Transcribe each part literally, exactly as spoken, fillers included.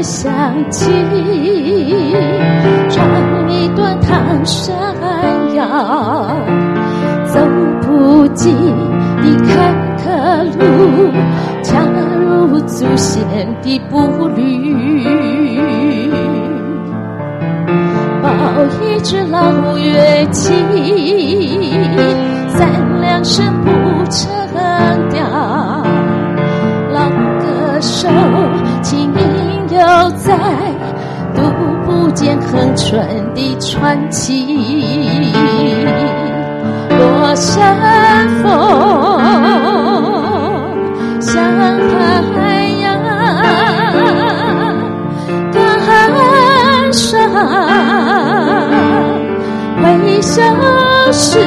想起穿一段唐山腰，走不尽的坎坷路，恰如祖先的步履，抱一只老乐器，三两声不成调，老歌手轻吟犹在，读不见恒春的传奇。落山风像海洋，感伤会消失，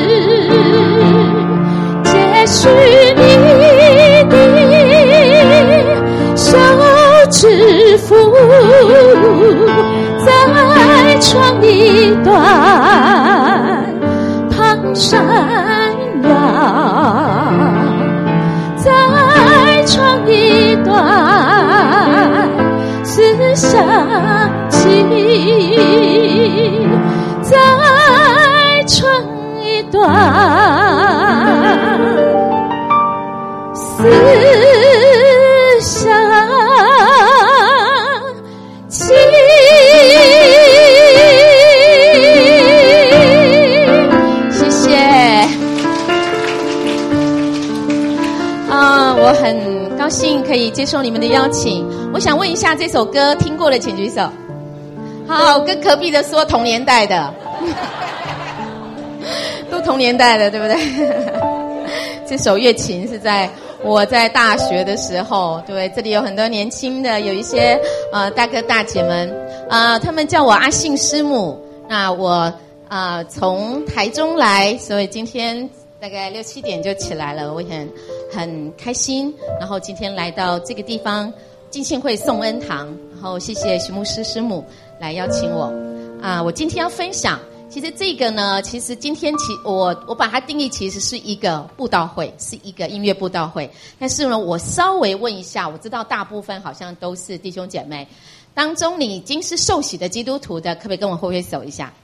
接续你的手指腹，再唱一段唐山谣，再唱一段思乡情，再唱一段思乡情。谢谢啊，我很高兴可以接受你们的邀请。我想问一下，这首歌听过的请举手。好，跟隔壁的说同年代的都同年代的，对不对？这首乐琴是在我在大学的时候，对，这里有很多年轻的，有一些呃大哥大姐们，呃，他们叫我阿信师母。那我呃从台中来，所以今天大概六七点就起来了，我很很开心。然后今天来到这个地方，浸信会颂恩堂，然后谢谢徐牧师师母来邀请我啊、呃，我今天要分享。其实这个呢，其实今天其我我把它定义其实是一个布道会，是一个音乐布道会。但是呢，我稍微问一下，我知道大部分好像都是弟兄姐妹当中，你已经是受洗的基督徒的，可不可以跟我挥挥手一下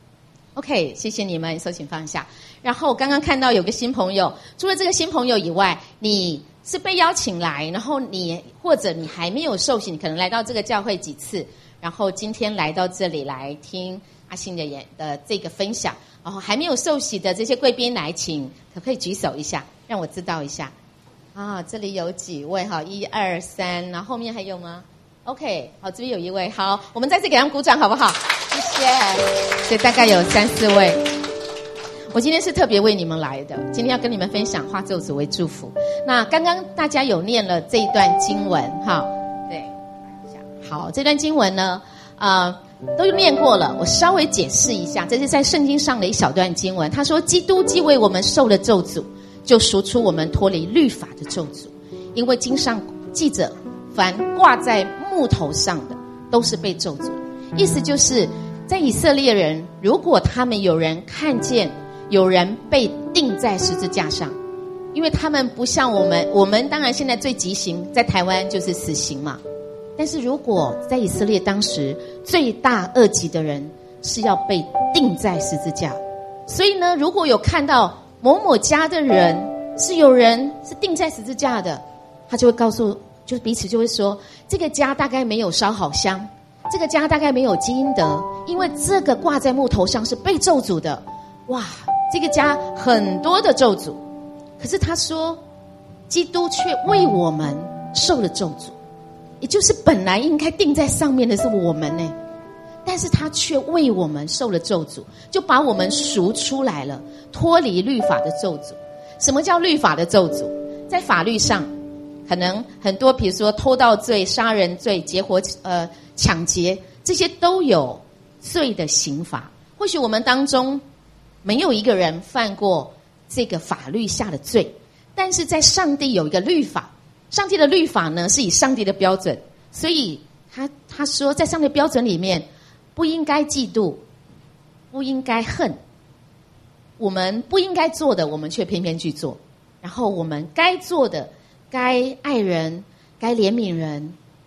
？OK， 谢谢你们，手请放下。然后我刚刚看到有个新朋友，除了这个新朋友以外，你是被邀请来，然后你或者你还没有受洗，你可能来到这个教会几次，然后今天来到这里来听阿信的演的这个分享，然后还没有受洗的这些贵宾来，请可不可以举手一下，让我知道一下啊？这里有几位哈，一二三，然后后面还有吗 ？OK， 好，这边有一位，好，我们再次给他们鼓掌好不好？谢谢。所以大概有三四位。我今天是特别为你们来的，今天要跟你们分享化咒诅为祝福。那刚刚大家有念了这一段经文哈，对，好，这段经文呢，呃。都念过了，我稍微解释一下，这是在圣经上的一小段经文。他说，基督既为我们受了咒诅，就赎出我们脱离律法的咒诅。因为经上记着，凡挂在木头上的，都是被咒诅。意思就是在以色列人，如果他们有人看见有人被钉在十字架上，因为他们不像我们，我们当然现在最极刑在台湾就是死刑嘛。但是如果在以色列当时罪大恶极的人是要被钉在十字架，所以呢，如果有看到某某家的人是有人是钉在十字架的，他就会告诉，就彼此就会说，这个家大概没有烧好香，这个家大概没有积阴德，因为这个挂在木头上是被咒诅的。哇，这个家很多的咒诅。可是他说，基督却为我们受了咒诅。也就是本来应该钉在上面的是我们呢，但是他却为我们受了咒诅，就把我们赎出来了，脱离律法的咒诅。什么叫律法的咒诅？在法律上，可能很多，比如说偷盗罪、杀人罪、劫活、呃抢劫，这些都有罪的刑罚。或许我们当中没有一个人犯过这个法律下的罪，但是在上帝有一个律法。上帝的律法呢，是以上帝的标准，所以他他说，在上帝的标准里面，不应该嫉妒，不应该恨，我们不应该做的，我们却偏偏去做，然后我们该做的，该爱人，该怜悯人，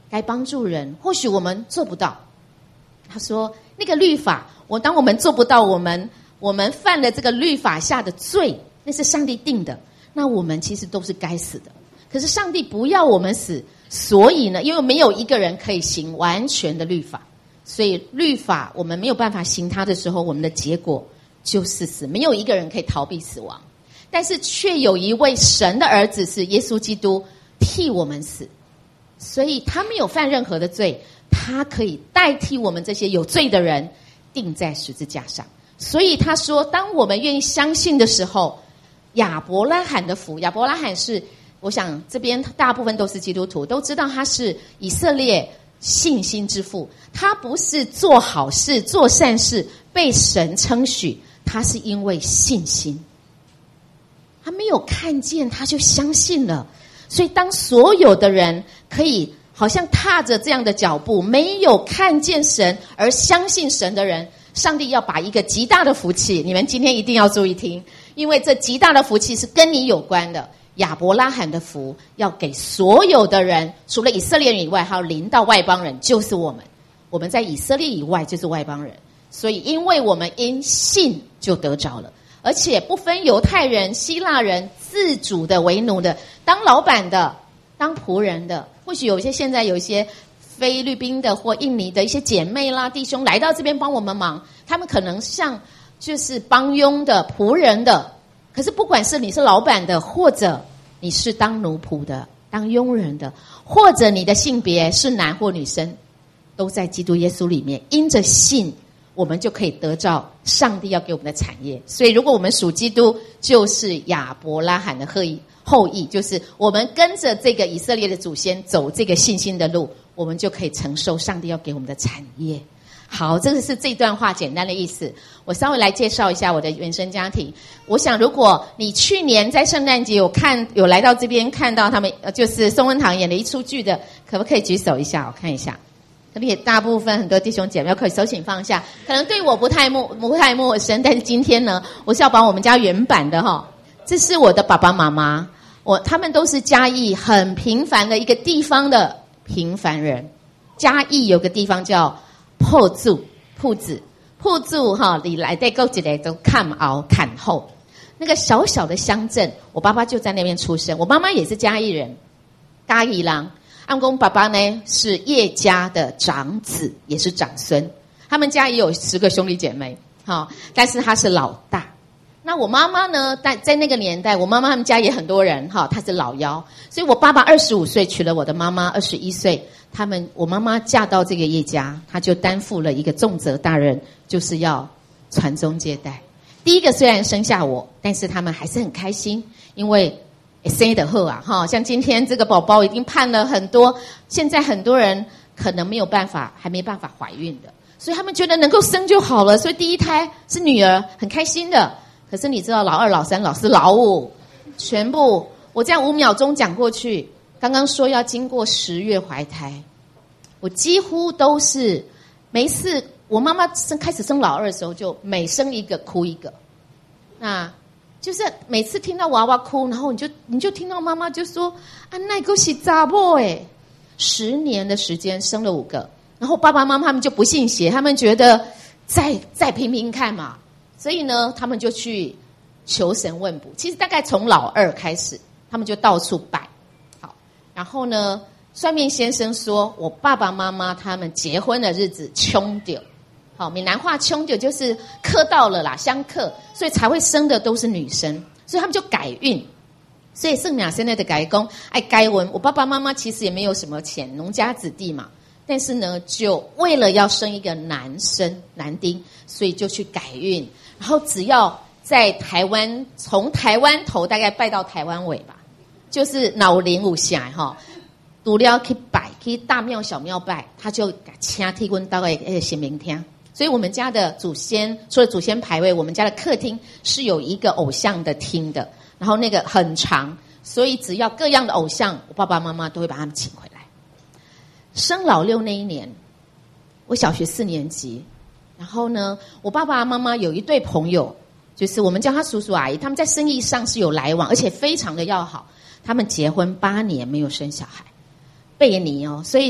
该帮助人，或许我们做不到。他说那个律法，我当我们做不到，我们我们犯了这个律法下的罪，那是上帝定的，那我们其实都是该死的。可是上帝不要我们死，所以呢，因为没有一个人可以行完全的律法，所以律法我们没有办法行它的时候，我们的结果就是死。没有一个人可以逃避死亡，但是却有一位神的儿子是耶稣基督替我们死，所以他没有犯任何的罪，他可以代替我们这些有罪的人钉在十字架上。所以他说当我们愿意相信的时候，亚伯拉罕的福，亚伯拉罕是，我想这边大部分都是基督徒，都知道他是以色列信心之父。他不是做好事做善事被神称许，他是因为信心，他没有看见他就相信了。所以当所有的人可以好像踏着这样的脚步，没有看见神而相信神的人，上帝要把一个极大的福气，你们今天一定要注意听，因为这极大的福气是跟你有关的。亚伯拉罕的福要给所有的人，除了以色列人以外，还要临到外邦人，就是我们。我们在以色列以外就是外邦人，所以因为我们因信就得着了，而且不分犹太人、希腊人，自主的、为奴的，当老板的、当仆人的。或许有一些现在有一些菲律宾的或印尼的一些姐妹啦、弟兄来到这边帮我们忙，他们可能像就是帮佣的、仆人的。可是不管是你是老板的，或者你是当奴仆的、当佣人的，或者你的性别是男或女生，都在基督耶稣里面，因着信我们就可以得到上帝要给我们的产业。所以如果我们属基督，就是亚伯拉罕的后裔，后裔就是我们跟着这个以色列的祖先走这个信心的路，我们就可以承受上帝要给我们的产业。好，这个是这段话简单的意思。我稍微来介绍一下我的原生家庭。我想如果你去年在圣诞节有看有来到这边看到他们就是宋文堂演的一出剧的，可不可以举手一下我看一下？可能也大部分很多弟兄姐妹可以手请放下，可能对我不太陌不太陌生，但是今天呢，我是要把我们家原版的哈，这是我的爸爸妈妈，我他们都是嘉义很平凡的一个地方的平凡人。嘉义有个地方叫破柱铺子，破柱哈，你来带够几来都看熬看后，那个小小的乡镇，我爸爸就在那边出生，我妈妈也是嘉义人，嘉义郎。阿公爸爸呢是叶家的长子，也是长孙，他们家也有十个兄弟姐妹，哈，但是他是老大。那我妈妈呢，在在那个年代，我妈妈他们家也很多人，哈，她是老幺，所以我爸爸二十五岁娶了我的妈妈，二十一岁，他们我妈妈嫁到这个叶家，她就担负了一个重责大任，就是要传宗接代。第一个虽然生下我，但是他们还是很开心，因为生得好啊，哈，像今天这个宝宝已经盼了很多，现在很多人可能没有办法，还没办法怀孕的，所以他们觉得能够生就好了，所以第一胎是女儿，很开心的。可是你知道，老二、老三、老四、老五，全部我这样五秒钟讲过去，刚刚说要经过十月怀胎，我几乎都是每一次我妈妈生开始生老二的时候，就每生一个哭一个，那。就是每次听到娃娃哭，然后你就你就听到妈妈就说啊，那个是查某诶，十年的时间生了五个，然后爸爸妈妈他们就不信邪，他们觉得再再拼拼看嘛，所以呢，他们就去求神问卜。其实大概从老二开始，他们就到处拜，好，然后呢，算命先生说我爸爸妈妈他们结婚的日子冲掉。好，闽南话冲就就是克到了啦，相克，所以才会生的都是女生，所以他们就改运。所以圣娘现在的改工，爱改文。我爸爸妈妈其实也没有什么钱，农家子弟嘛，但是呢，就为了要生一个男生男丁，所以就去改运。然后只要在台湾，从台湾头大概拜到台湾尾吧，就是老灵武下哈，除了去拜，去大庙小庙拜，他就请替阮到个神明厅。所以我们家的祖先，除了祖先牌位，我们家的客厅是有一个偶像的厅的，然后那个很长，所以只要各样的偶像，我爸爸妈妈都会把他们请回来。生老六那一年，我小学四年级，然后呢，我爸爸妈妈有一对朋友，就是我们叫他叔叔阿姨，他们在生意上是有来往，而且非常的要好。他们结婚八年没有生小孩，贝尼哦，所以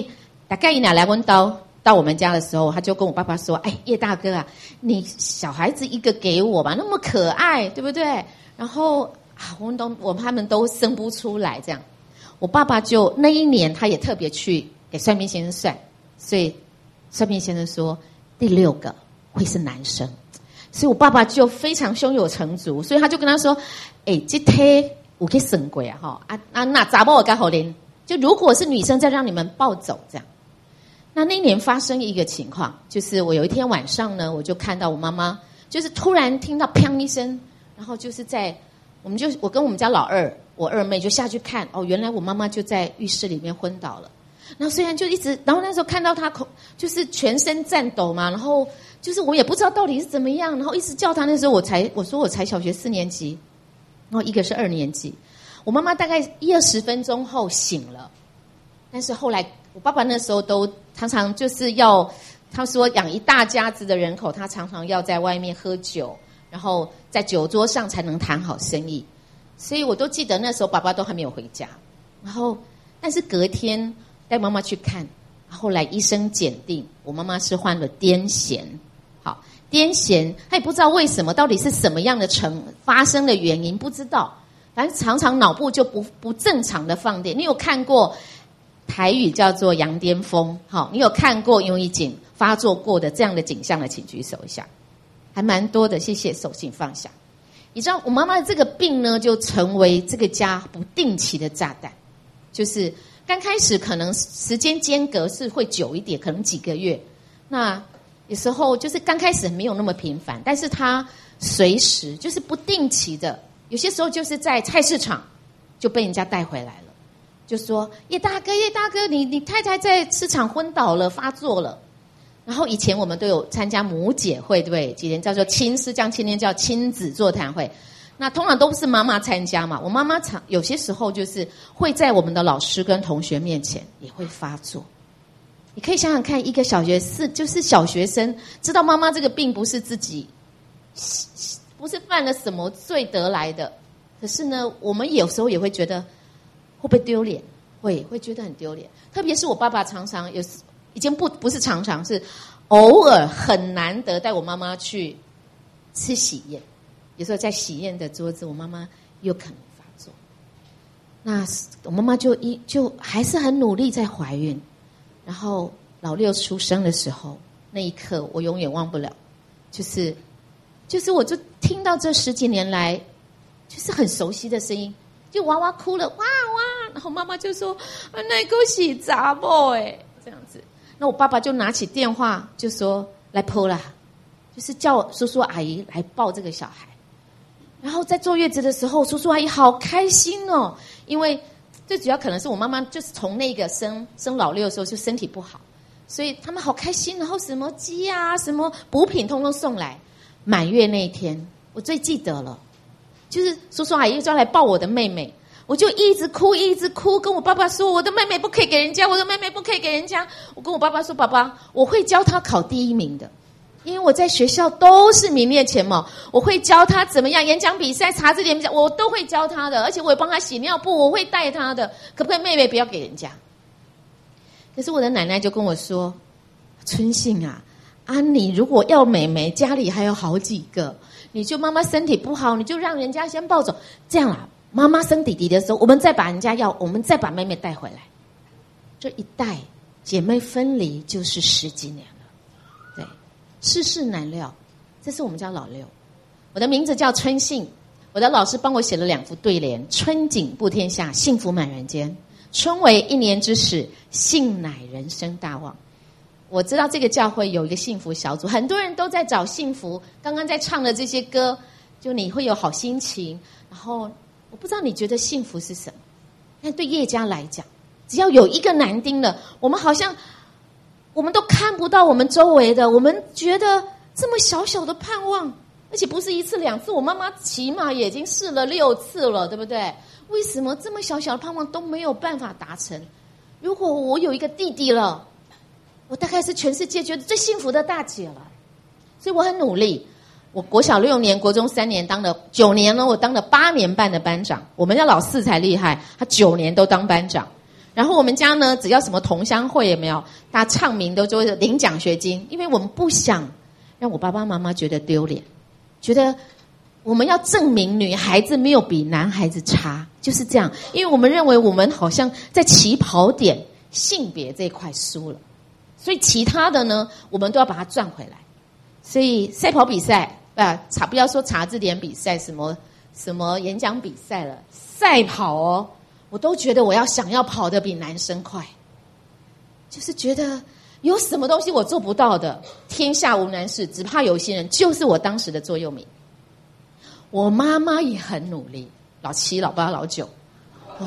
大概一拿来问到到我们家的时候，他就跟我爸爸说：“哎，叶大哥啊，你小孩子一个给我吧，那么可爱，对不对？然后啊，我们都我们他们都生不出来这样。”我爸爸就那一年，他也特别去给算命先生算，所以算命先生说第六个会是男生，所以我爸爸就非常胸有成竹，所以他就跟他说：“哎，这胎我可以省过啊，哈啊啊，那咋不我刚好连？就如果是女生，再让你们抱走这样。”那那年发生一个情况，就是我有一天晚上呢，我就看到我妈妈，就是突然听到砰一声，然后就是在我们就我跟我们家老二。我二妹就下去看，哦，原来我妈妈就在浴室里面昏倒了。然后虽然就一直，然后那时候看到她口就是全身颤抖嘛，然后就是我也不知道到底是怎么样，然后一直叫她。那时候我才我说我才小学四年级，然后一个是二年级。我妈妈大概一二十分钟后醒了，但是后来我爸爸那时候都常常就是要，他说养一大家子的人口，他常常要在外面喝酒，然后在酒桌上才能谈好生意。所以我都记得那时候爸爸都还没有回家，然后但是隔天带妈妈去看，后来医生检定我妈妈是患了癫痫。好，癫痫他也不知道为什么，到底是什么样的成发生的原因不知道，反正常常脑部就不不正常的放电。你有看过台语叫做羊癫疯？好，你有看过忧郁症发作过的这样的景象的请举手一下，还蛮多的，谢谢，手请放下。你知道我妈妈的这个病呢，就成为这个家不定期的炸弹。就是刚开始可能时间间隔是会久一点，可能几个月。那有时候就是刚开始没有那么频繁，但是她随时就是不定期的，有些时候就是在菜市场就被人家带回来了，就说叶大哥叶大哥，你你太太在市场昏倒了，发作了。然后以前我们都有参加母姐会，对不对？几年叫做亲师将亲天叫亲子座谈会，那通常都是妈妈参加嘛。我妈妈常有些时候就是会在我们的老师跟同学面前也会发作。你可以想想看，一个小学四就是小学生知道妈妈这个病不是自己不是犯了什么罪得来的，可是呢，我们有时候也会觉得会不会丢脸，会会觉得很丢脸。特别是我爸爸常常有已经不不是常常是偶尔很难得带我妈妈去吃喜宴，有时候在喜宴的桌子，我妈妈有可能发作。那我妈妈就一就还是很努力在怀孕，然后老六出生的时候，那一刻我永远忘不了，就是就是我就听到这十几年来就是很熟悉的声音，就娃娃哭了，哇哇，然后妈妈就说啊，那个是查某哎，这样子。那我爸爸就拿起电话就说来剖啦，就是叫叔叔阿姨来抱这个小孩。然后在坐月子的时候，叔叔阿姨好开心哦，因为最主要可能是我妈妈就是从那个生生老六的时候就身体不好，所以他们好开心，然后什么鸡啊什么补品通通送来。满月那一天我最记得了，就是叔叔阿姨就要来抱我的妹妹，我就一直哭一直哭，跟我爸爸说我的妹妹不可以给人家，我的妹妹不可以给人家。我跟我爸爸说，爸爸，我会教她考第一名的，因为我在学校都是名列前茅，我会教她怎么样演讲比赛查字典比赛我都会教她的，而且我也帮她洗尿布，我会带她的，可不可以妹妹不要给人家？可是我的奶奶就跟我说，春信啊啊，你如果要妹妹，家里还有好几个，你就妈妈身体不好，你就让人家先抱走，这样啊，妈妈生弟弟的时候，我们再把人家要，我们再把妹妹带回来。这一代姐妹分离就是十几年了，对，世事难料。这是我们家老六，我的名字叫春信，我的老师帮我写了两副对联：春景布天下，幸福满人间。春为一年之始，幸乃人生大旺。我知道这个教会有一个幸福小组，很多人都在找幸福。刚刚在唱的这些歌，就你会有好心情。然后我不知道你觉得幸福是什么，但对叶家来讲，只要有一个男丁了，我们好像我们都看不到我们周围的，我们觉得这么小小的盼望，而且不是一次两次，我妈妈起码也已经试了六次了，对不对？为什么这么小小的盼望都没有办法达成？如果我有一个弟弟了，我大概是全世界觉得最幸福的大姐了。所以我很努力，我国小六年，国中三年，当了九年了，我当了八年半的班长。我们家老四才厉害，他九年都当班长。 然后我们家呢，只要什么同乡会有没有，大家唱名都就会领奖学金，因为我们不想让我爸爸妈妈觉得丢脸，觉得我们要证明女孩子没有比男孩子差，就是这样。因为我们认为我们好像在起跑点性别这一块输了，所以其他的呢，我们都要把它赚回来。所以赛跑比赛啊，查不要说查字典比赛，什么什么演讲比赛了，赛跑哦，我都觉得我要想要跑得比男生快，就是觉得有什么东西我做不到的，天下无难事，只怕有心人，就是我当时的座右铭。我妈妈也很努力，老七、老八、老九，哦，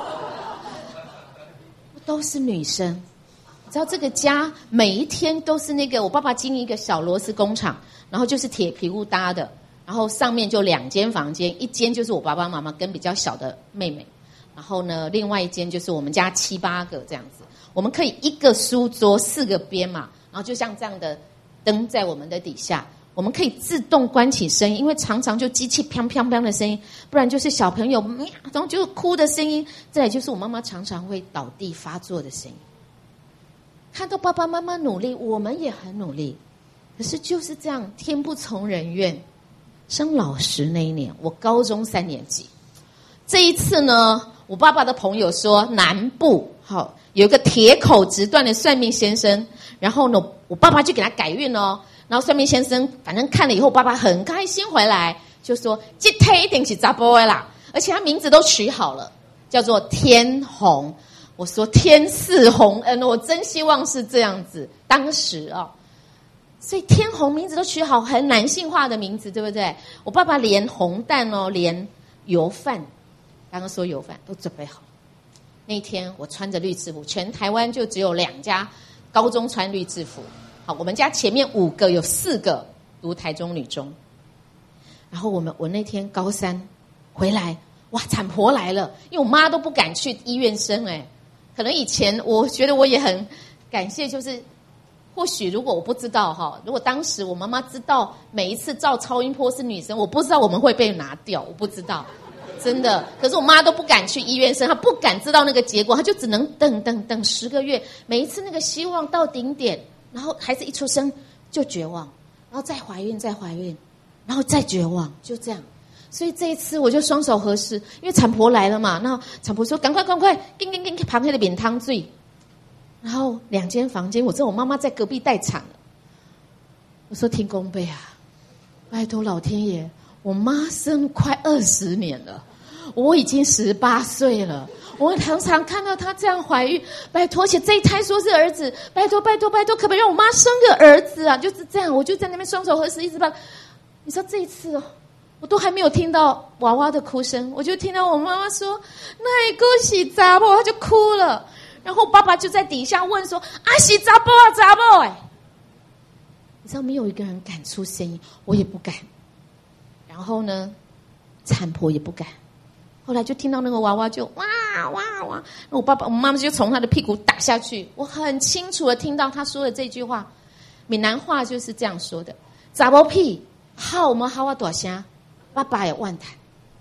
都是女生。你知道这个家每一天都是那个，我爸爸经营一个小螺丝工厂，然后就是铁皮屋搭的，然后上面就两间房间，一间就是我爸爸妈妈跟比较小的妹妹，然后呢，另外一间就是我们家七八个这样子。我们可以一个书桌四个边嘛，然后就像这样的灯在我们的底下，我们可以自动关起声音，因为常常就机器砰砰砰的声音，不然就是小朋友然后就哭的声音，再来就是我妈妈常常会倒地发作的声音。看到爸爸妈妈努力，我们也很努力，可是就是这样，天不从人愿。升老师那一年，我高中三年级，这一次呢，我爸爸的朋友说南部好有一个铁口直断的算命先生，然后呢，我爸爸就给他改运哦。然后算命先生反正看了以后，爸爸很开心回来，就说这胎一定是查甫的啦，而且他名字都取好了，叫做天虹。我说天赐洪恩，我真希望是这样子。当时啊、哦，所以天虹名字都取好，很男性化的名字，对不对？我爸爸连红蛋哦，连油饭，刚刚说油饭都准备好。那天我穿着绿制服，全台湾就只有两家高中穿绿制服。好，我们家前面五个有四个读台中女中。然后我们我那天高三回来，哇，产婆来了，因为我妈都不敢去医院生，哎，可能以前我觉得我也很感谢，就是或许如果我不知道哈，如果当时我妈妈知道每一次照超音波是女生，我不知道我们会被拿掉，我不知道。真的，可是我妈都不敢去医院生，她不敢知道那个结果，她就只能等等等十个月，每一次那个希望到顶点，然后孩子一出生就绝望，然后再怀孕再怀孕，然后再绝望，就这样。所以这一次我就双手合十，因为产婆来了嘛，那产婆说赶快赶快，叮叮叮，旁边的扁汤醉，然后两间房间，我知道我妈妈在隔壁待产了，我说天公伯啊，拜托老天爷，我妈生快二十年了，我已经十八岁了，我常常看到她这样怀孕，拜托，而且这一胎说是儿子，拜托拜托拜托，可不可以让我妈生个儿子啊？就是这样，我就在那边双手合十，一直把。你说这一次哦，我都还没有听到娃娃的哭声，我就听到我妈妈说那一个是查某，她就哭了，然后爸爸就在底下问说啊是查某啊查某哎，你知道没有一个人敢出声音，我也不敢。然后呢，产婆也不敢。后来就听到那个娃娃就哇哇哇，我爸爸我妈妈就从他的屁股打下去。我很清楚的听到他说的这句话，闽南话就是这样说的：查某屁，好么好啊大声，爸爸也万谈。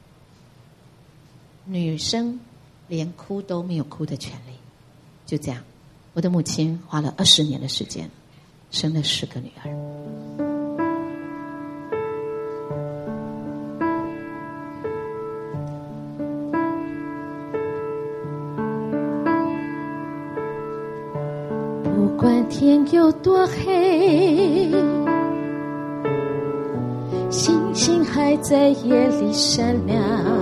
女生连哭都没有哭的权利，就这样。我的母亲花了二十年的时间，生了十个女儿。不管天有多黑，星星还在夜里闪亮。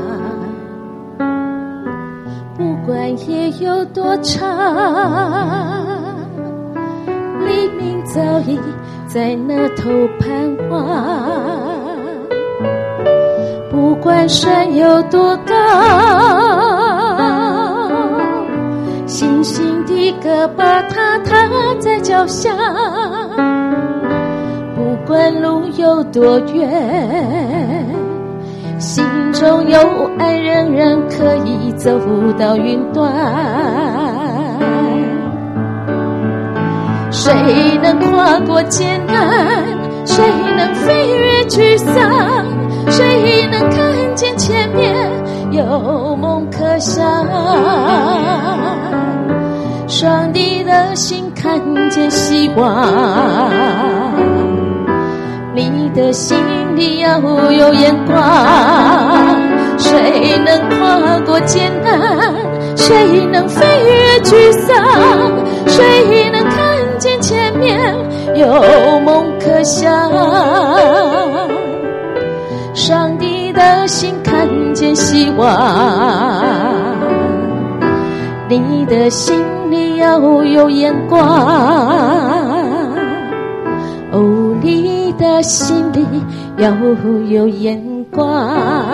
不管夜有多长，黎明早已在那头盼望。不管山有多高，星星的歌把它踏在脚下。不管路有多远，心中有爱仍然可以走到云端。谁能跨过艰难，谁能飞越沮丧，谁能看见前面有梦可想。 上帝的心看见希望，你的心里要有眼光，谁能跨过艰难，谁能飞越沮丧，谁能看见前面有梦可想，上帝的心看见希望，你的心里要有眼光，哦，你的心里要有眼光。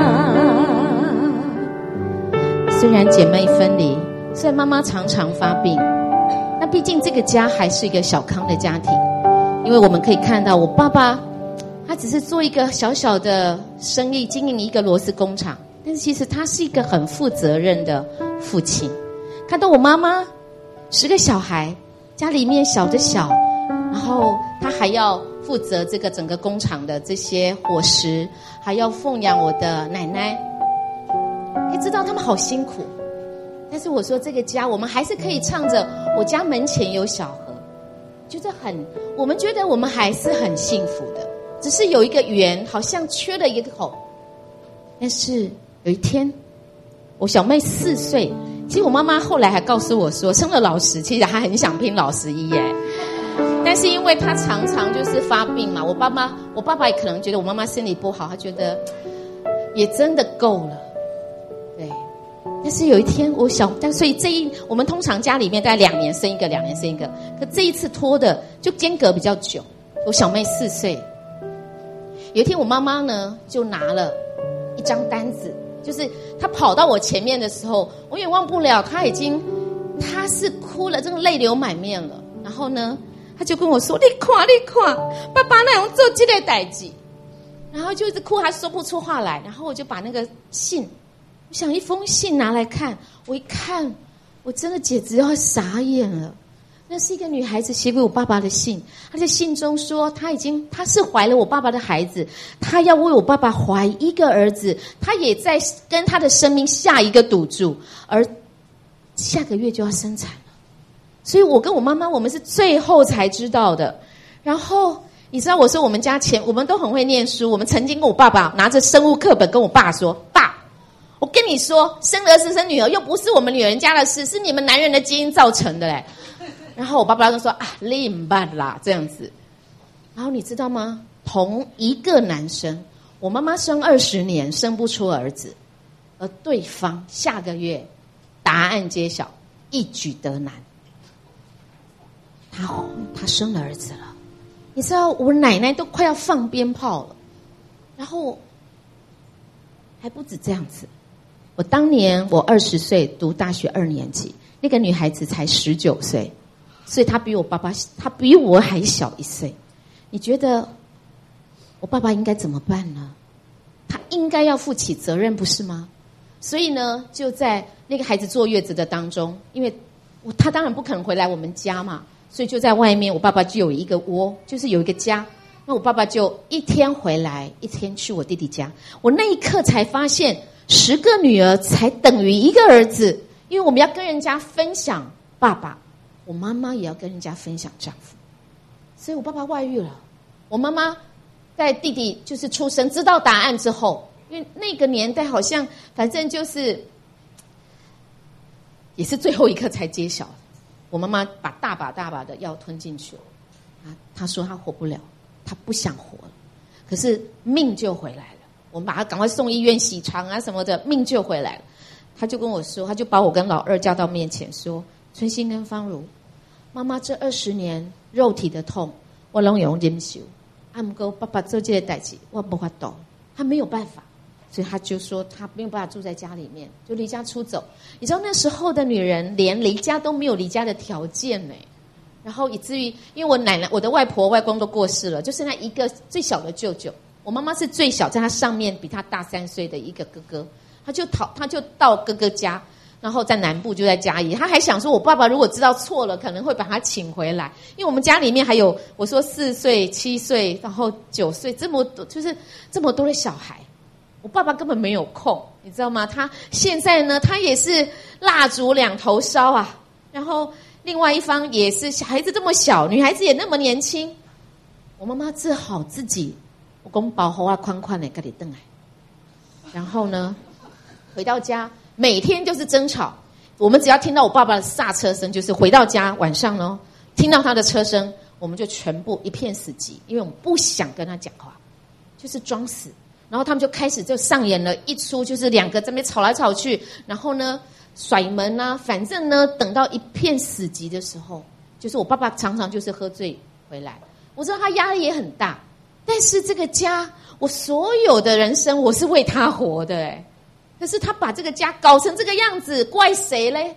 虽然姐妹分离，虽然妈妈常常发病，那毕竟这个家还是一个小康的家庭，因为我们可以看到我爸爸他只是做一个小小的生意，经营一个螺丝工厂，但是其实他是一个很负责任的父亲。看到我妈妈十个小孩，家里面小的小，然后他还要负责这个整个工厂的这些伙食，还要奉养我的奶奶，可以知道他们好辛苦。但是我说这个家我们还是可以唱着我家门前有小河，觉得很，我们觉得我们还是很幸福的，只是有一个圆好像缺了一个口。但是有一天我小妹四岁，其实我妈妈后来还告诉我说生了老十，其实她很想拼老十一耶，但是因为她常常就是发病嘛，我爸妈我爸爸也可能觉得我妈妈身体不好，他觉得也真的够了，对。但是有一天我小，但所以这一我们通常家里面大概两年生一个，两年生一个，可这一次拖的就间隔比较久。我小妹四岁，有一天我妈妈呢就拿了一张单子，就是她跑到我前面的时候，我也忘不了，她已经她是哭了，真的泪流满面了。然后呢，她就跟我说：“你看，你看，爸爸那样做这个代志。”然后就一直哭，还说不出话来。然后我就把那个信。我想一封信拿来看，我一看，我真的简直要傻眼了。那是一个女孩子写给我爸爸的信，她在信中说，她已经她是怀了我爸爸的孩子，她要为我爸爸怀一个儿子，她也在跟她的生命下一个赌注，而下个月就要生产了。所以我跟我妈妈，我们是最后才知道的。然后你知道，我说我们家前我们都很会念书，我们曾经跟我爸爸拿着生物课本跟我爸说，爸，我跟你说，生儿子生女儿又不是我们女人家的事，是你们男人的基因造成的嘞。然后我爸爸就说啊，你唔捌啦这样子。然后你知道吗？同一个男生，我妈妈生二十年生不出儿子，而对方下个月答案揭晓，一举得男。他他生了儿子了。你知道我奶奶都快要放鞭炮了，然后还不止这样子。我当年我二十岁读大学二年级，那个女孩子才十九岁，所以她比我爸爸，她比我还小一岁。你觉得我爸爸应该怎么办呢？他应该要负起责任，不是吗？所以呢，就在那个孩子坐月子的当中，因为我他当然不可能回来我们家嘛，所以就在外面，我爸爸就有一个窝，就是有一个家。那我爸爸就一天回来，一天去我弟弟家。我那一刻才发现，十个女儿才等于一个儿子，因为我们要跟人家分享爸爸，我妈妈也要跟人家分享丈夫。所以我爸爸外遇了，我妈妈在弟弟就是出生知道答案之后，因为那个年代好像反正就是也是最后一刻才揭晓。我妈妈把大把大把的药吞进去了，啊，她说她活不了，她不想活了，可是命就回来了。我们把她赶快送医院洗肠啊什么的，命就回来了。她就跟我说，她就把我跟老二叫到面前说：“春心跟芳如，妈妈这二十年肉体的痛，我拢用忍受。啊，不过爸爸做这些代志，我没法懂，他没有办法。”所以他就说他没有办法住在家里面，就离家出走。你知道那时候的女人连离家都没有离家的条件呢，然后以至于因为我奶奶、我的外婆、外公都过世了，就剩下一个最小的舅舅。我妈妈是最小，在她上面比她大三岁的一个哥哥，他就逃，他就到哥哥家，然后在南部就在嘉义。他还想说，我爸爸如果知道错了，可能会把他请回来，因为我们家里面还有我说四岁、七岁，然后九岁，这么多就是这么多的小孩。我爸爸根本没有空，你知道吗？他现在呢，他也是蜡烛两头烧啊。然后另外一方也是小孩子这么小，女孩子也那么年轻，我妈妈只好自己，我公保护啊宽宽的给你瞪来，然后呢，回到家每天就是争吵。我们只要听到我爸爸的刹车声，就是回到家晚上呢，听到他的车声，我们就全部一片死寂，因为我们不想跟他讲话，就是装死。然后他们就开始就上演了一出，就是两个在那边吵来吵去，然后呢甩门啊，反正呢等到一片死寂的时候，就是我爸爸常常就是喝醉回来，我知道他压力也很大，但是这个家我所有的人生我是为他活的哎。可是他把这个家搞成这个样子，怪谁嘞？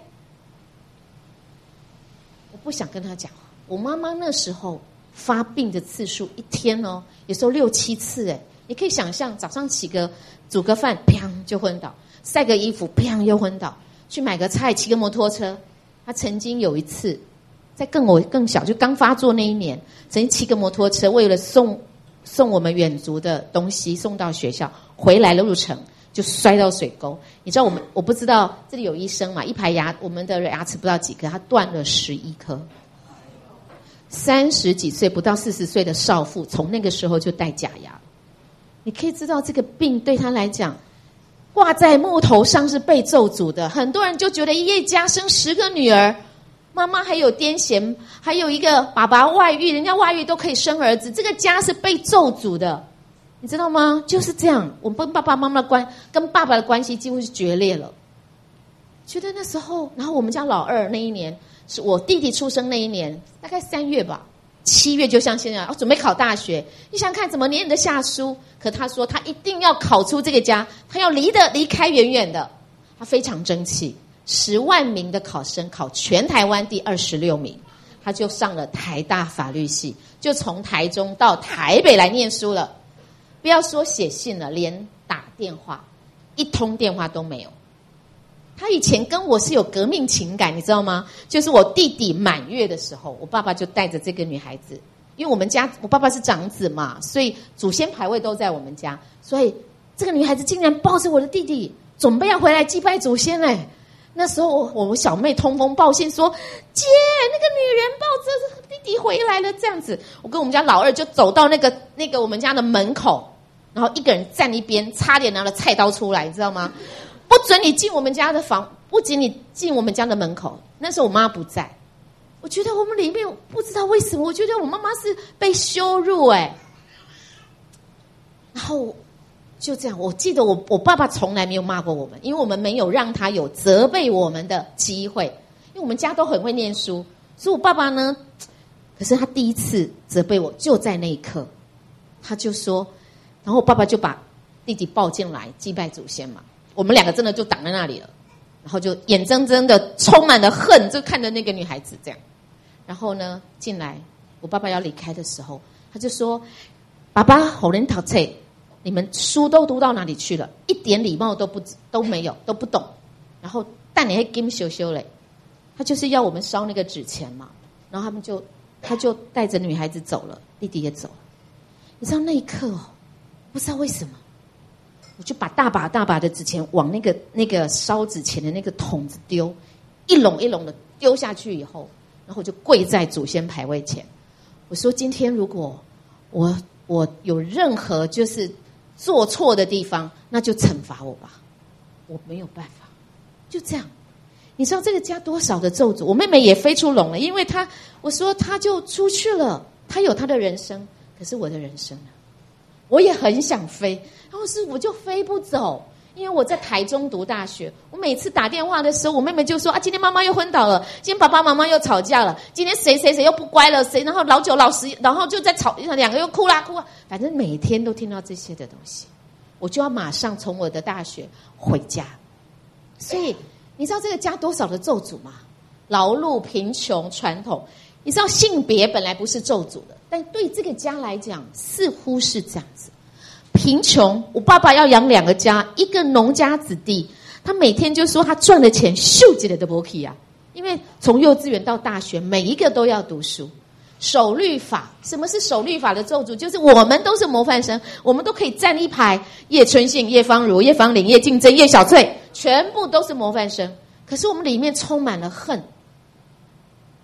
我不想跟他讲话。我妈妈那时候发病的次数一天哦，有时候六七次哎，你可以想象，早上起个煮个饭，砰就昏倒；晒个衣服，砰又昏倒；去买个菜，骑个摩托车。他曾经有一次，在更我更小，就刚发作那一年，曾经骑个摩托车，为了送送我们远足的东西送到学校，回来的路程。就摔到水沟，你知道我们我不知道这里有医生嘛？一排牙，我们的牙齿不知道几颗，他断了十一颗。三十几岁不到四十岁的少妇，从那个时候就戴假牙。你可以知道这个病对他来讲，挂在木头上是被咒诅的。很多人就觉得一夜家生十个女儿，妈妈还有癫痫，还有一个爸爸外遇，人家外遇都可以生儿子，这个家是被咒诅的。你知道吗？就是这样，我跟爸爸妈妈的关跟爸爸的关系几乎是决裂了。觉得那时候，然后我们家老二那一年是我弟弟出生那一年，大概三月吧，七月就像现在，哦，准备考大学。你想看怎么念得下书？可他说他一定要考出这个家，他要离得离开远远的。他非常争气，十万名的考生考全台湾第二十六名，他就上了台大法律系，就从台中到台北来念书了。不要说写信了，连打电话一通电话都没有。他以前跟我是有革命情感，你知道吗？就是我弟弟满月的时候，我爸爸就带着这个女孩子，因为我们家我爸爸是长子嘛，所以祖先牌位都在我们家，所以这个女孩子竟然抱着我的弟弟准备要回来祭拜祖先嘞。那时候我小妹通风报信说，姐，那个女人抱着弟弟回来了，这样子。我跟我们家老二就走到那个那个我们家的门口，然后一个人站一边，差点拿了菜刀出来，你知道吗？不准你进我们家的房，不准你进我们家的门口。那时候我妈不在，我觉得我们里面不知道为什么，我觉得我妈妈是被羞辱哎、欸。然后就这样，我记得我我爸爸从来没有骂过我们，因为我们没有让他有责备我们的机会，因为我们家都很会念书，所以我爸爸呢，可是他第一次责备我就在那一刻，他就说，然后我爸爸就把弟弟抱进来祭拜祖先嘛，我们两个真的就挡在那里了，然后就眼睁睁的充满了恨，就看着那个女孩子这样，然后呢进来，我爸爸要离开的时候，他就说，爸爸好人讨册。你们书都读到哪里去了？一点礼貌都不都没有，都不懂。然后但你还给我们羞羞嘞，他就是要我们烧那个纸钱嘛。然后他们就他就带着女孩子走了，弟弟也走了。你知道那一刻哦，不知道为什么，我就把大把大把的纸钱往那个那个烧纸钱的那个桶子丢，一笼一笼的丢下去以后，然后我就跪在祖先牌位前，我说：今天如果我我有任何就是做错的地方，那就惩罚我吧，我没有办法，就这样。你知道这个家多少的咒诅？我妹妹也飞出笼了，因为她我说她就出去了，她有她的人生，可是我的人生呢？我也很想飞，然后是我就飞不走，因为我在台中读大学，我每次打电话的时候，我妹妹就说啊，今天妈妈又昏倒了，今天爸爸妈妈又吵架了，今天谁谁谁又不乖了，谁然后老九老十，然后就在吵，两个又哭啦哭啦，反正每天都听到这些的东西，我就要马上从我的大学回家。所以你知道这个家多少的咒诅吗？劳碌、贫穷、传统。你知道性别本来不是咒诅的，但对这个家来讲似乎是这样子。贫穷，我爸爸要养两个家，一个农家子弟，他每天就说他赚的钱秀起来的不起啊，因为从幼稚园到大学每一个都要读书。守律法，什么是守律法的咒诅？就是我们都是模范生，我们都可以站一排，叶春信、叶芳如、叶芳玲、叶竞争、叶小翠，全部都是模范生，可是我们里面充满了恨。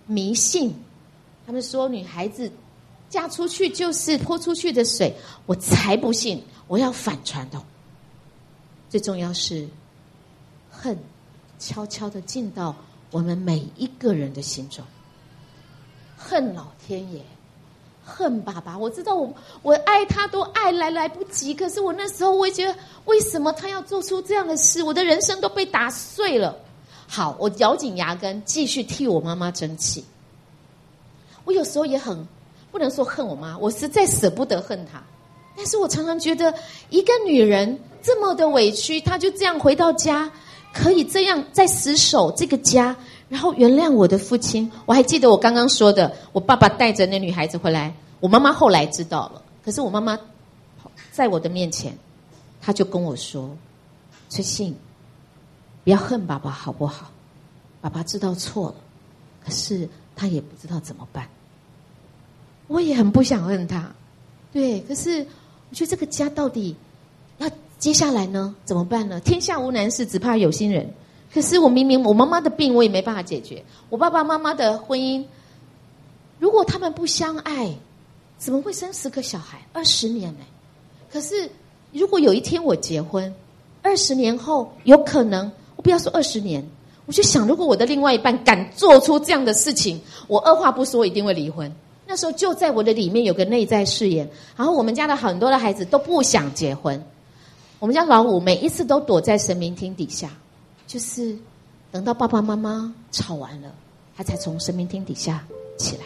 迷信，他们说女孩子嫁出去就是泼出去的水，我才不信，我要反传统。最重要是恨悄悄地进到我们每一个人的心中，恨老天爷，恨爸爸。我知道我我爱他都爱来来不及，可是我那时候我也觉得，为什么他要做出这样的事？我的人生都被打碎了。好，我咬紧牙根继续替我妈妈争气。我有时候也很不能说恨我妈，我实在舍不得恨她，但是我常常觉得一个女人这么的委屈，她就这样回到家，可以这样再死守这个家，然后原谅我的父亲。我还记得我刚刚说的，我爸爸带着那女孩子回来，我妈妈后来知道了，可是我妈妈在我的面前，她就跟我说，翠信，不要恨爸爸好不好？爸爸知道错了，可是他也不知道怎么办。我也很不想恨他，对，可是我觉得这个家到底要接下来呢怎么办呢？天下无难事，只怕有心人。可是我明明我妈妈的病我也没办法解决，我爸爸妈妈的婚姻，如果他们不相爱，怎么会生十个小孩？二十年呢？可是如果有一天我结婚，二十年后有可能，我不要说二十年，我就想，如果我的另外一半敢做出这样的事情，我二话不说一定会离婚。那时候就在我的里面有个内在誓言，然后我们家的很多的孩子都不想结婚，我们家老五每一次都躲在神明厅底下，就是等到爸爸妈妈吵完了，他才从神明厅底下起来。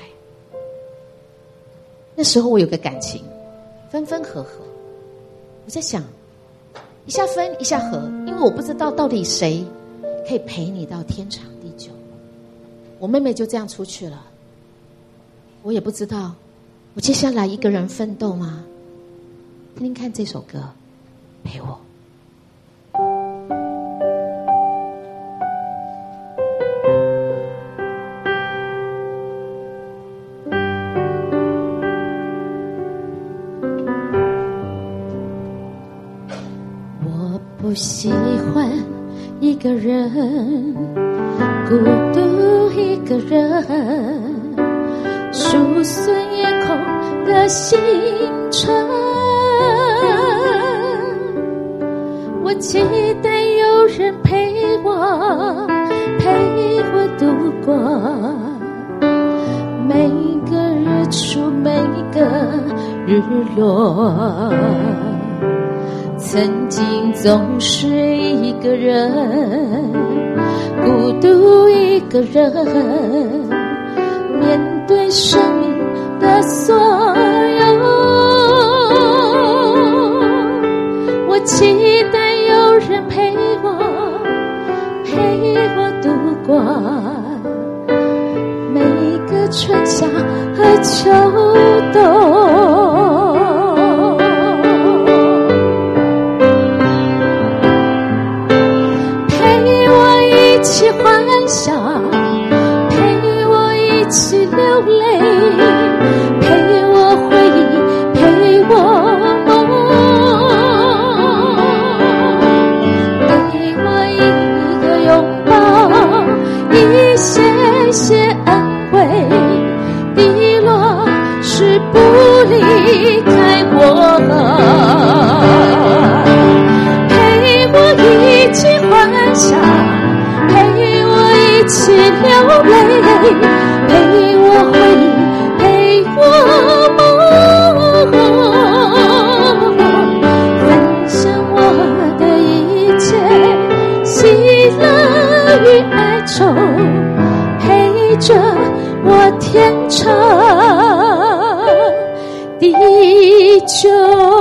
那时候我有个感情，分分合合，我在想，一下分一下合，因为我不知道到底谁可以陪你到天长地久。我妹妹就这样出去了，我也不知道我接下来一个人奋斗吗？听听看这首歌，陪我。 我不喜欢一个人，孤独一个人，数岁夜空的星辰。我期待有人陪我，陪我度过每个日出，每个日落。曾经总是一个人，孤独一个人，面对生命的所有。我期待有人陪我，陪我度过每个春夏和秋冬。一起欢笑，陪我一起流泪，陪我回忆，陪我梦，给我一个拥抱，一些些安慰，低落时不离开我，陪我一起欢笑，一起流泪，陪我回忆，陪我梦，分享我的一切喜乐与哀愁，陪着我天长地久。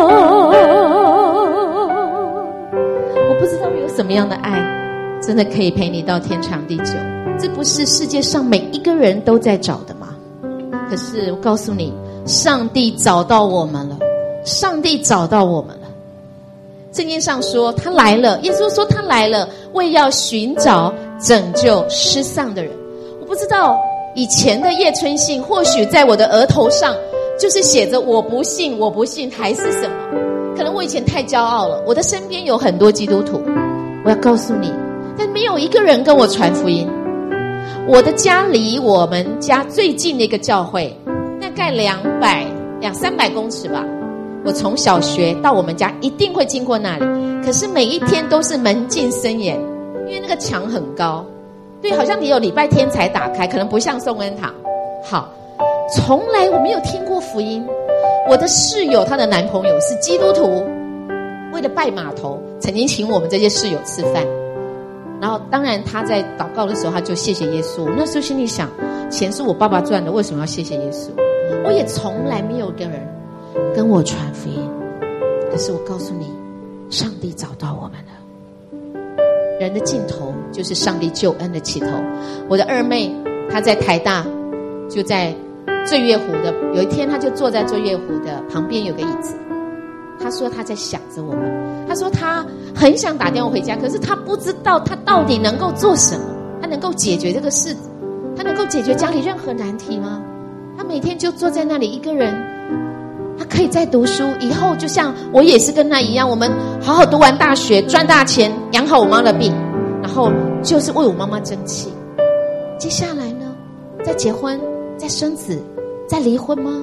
我不知道有什么样的爱真的可以陪你到天长地久，这不是世界上每一个人都在找的吗？可是我告诉你，上帝找到我们了，上帝找到我们了。圣经上说他来了，耶稣说他来了，为要寻找拯救失丧的人。我不知道以前的叶春信，或许在我的额头上就是写着我不信我不信还是什么，可能我以前太骄傲了。我的身边有很多基督徒，我要告诉你，但没有一个人跟我传福音。 我的家离我们家最近的一个教会，大概两百两三百公尺吧。我从小学到我们家一定会经过那里，可是每一天都是门禁森严，因为那个墙很高。对，好像你有礼拜天才打开，可能不像宋恩堂。好，从来我没有听过福音。我的室友她的男朋友是基督徒，为了拜码头，曾经请我们这些室友吃饭。然后当然他在祷告的时候，他就谢谢耶稣。那时候心里想，钱是我爸爸赚的，为什么要谢谢耶稣？我也从来没有跟人跟我传福音，可是我告诉你，上帝找到我们了。人的尽头就是上帝救恩的起头。我的二妹她在台大，就在醉月湖的，有一天她就坐在醉月湖的旁边有个椅子，她说她在想着我们，她说她很想打电话回家，可是她不知道她到底能够做什么，她能够解决这个事，她能够解决家里任何难题吗？她每天就坐在那里一个人，她可以再读书，以后就像我也是跟她一样，我们好好读完大学，赚大钱，养好我妈的病，然后就是为我妈妈争气。接下来呢，再结婚，再生子，再离婚吗？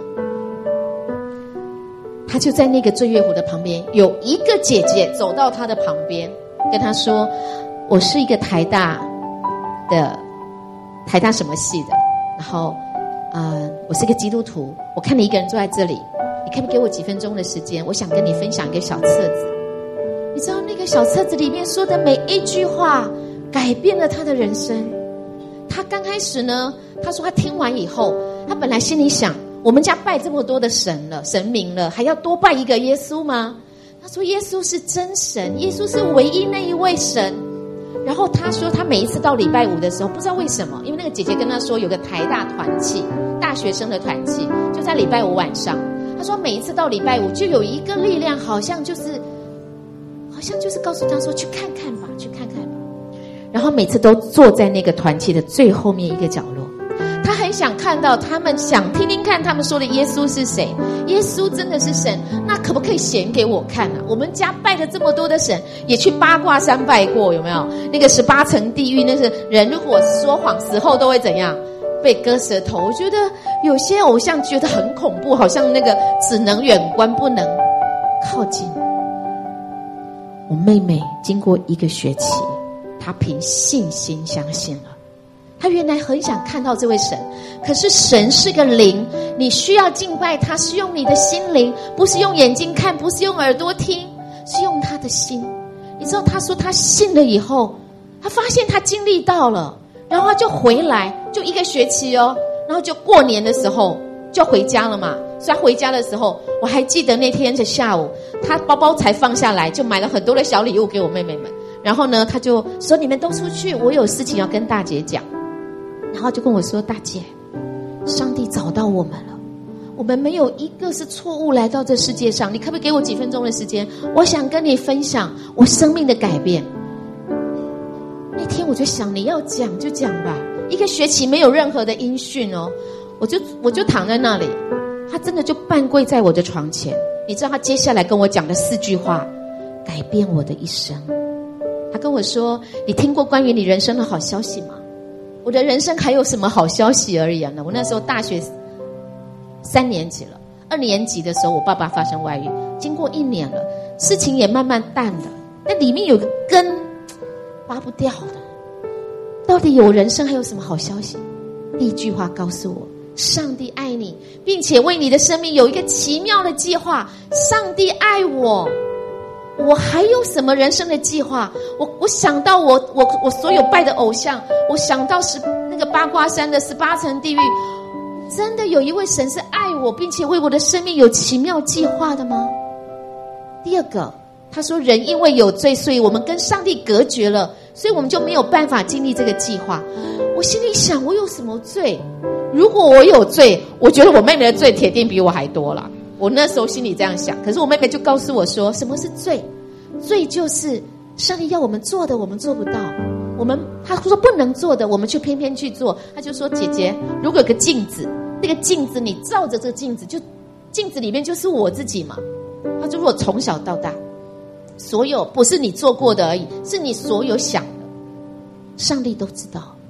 她就在那个醉月湖的旁边，有一个姐姐走到她的旁边，跟她说：“我是一个台大的，台大什么系的，然后呃，我是个基督徒，我看你一个人坐在这里，你可不可以给我几分钟的时间？我想跟你分享一个小册子。”你知道那个小册子里面说的每一句话，改变了她的人生。她刚开始呢，她说她听完以后，她本来心里想，我们家拜这么多的神了，神明了，还要多拜一个耶稣吗？他说耶稣是真神，耶稣是唯一那一位神。然后他说他每一次到礼拜五的时候，不知道为什么，因为那个姐姐跟他说有个台大团契，大学生的团契，就在礼拜五晚上。他说每一次到礼拜五就有一个力量，好像就是好像就是告诉他说去看看吧，去看看吧。然后每次都坐在那个团契的最后面一个角落，他很想看到他们，想听听看他们说的耶稣是谁。耶稣真的是神，那可不可以显给我看啊？我们家拜了这么多的神，也去八卦山拜过，有没有？那个十八层地狱，那是人如果说谎死后都会怎样？被割舌头。我觉得有些偶像觉得很恐怖，好像那个只能远观不能靠近。我妹妹经过一个学期，她凭信心相信了。他原来很想看到这位神，可是神是个灵，你需要敬拜他是用你的心灵，不是用眼睛看，不是用耳朵听，是用他的心。你知道他说他信了以后，他发现他经历到了，然后他就回来，就一个学期哦，然后就过年的时候就回家了嘛。所以他回家的时候，我还记得那天的下午，他包包才放下来，就买了很多的小礼物给我妹妹们。然后呢，他就说你们都出去，我有事情要跟大姐讲。然后就跟我说，大姐，上帝找到我们了，我们没有一个是错误来到这世界上，你可不可以给我几分钟的时间，我想跟你分享我生命的改变。那天我就想，你要讲就讲吧，一个学期没有任何的音讯哦，我就我就躺在那里，他真的就半跪在我的床前。你知道他接下来跟我讲的四句话改变我的一生。他跟我说，你听过关于你人生的好消息吗？我的人生还有什么好消息而已啊？我那时候大学三年级了，二年级的时候我爸爸发生外遇，经过一年了，事情也慢慢淡了，但里面有个根拔不掉的。到底有人生还有什么好消息？第一句话告诉我，上帝爱你，并且为你的生命有一个奇妙的计划。上帝爱我，我还有什么人生的计划？我我想到我我我所有拜的偶像，我想到十那个八卦山的十八层地狱，真的有一位神是爱我，并且为我的生命有奇妙计划的吗？第二个，他说人因为有罪，所以我们跟上帝隔绝了，所以我们就没有办法经历这个计划。我心里想，我有什么罪？如果我有罪，我觉得我妹妹的罪铁定比我还多啦。我那时候心里这样想，可是我妹妹就告诉我说，什么是罪？罪就是上帝要我们做的我们做不到，我们他说不能做的我们却偏偏去做。他就说，姐姐，如果有个镜子，那个镜子你照着这个镜子，就镜子里面就是我自己嘛。他说，如果从小到大所有不是你做过的而已，是你所有想的，上帝都知道。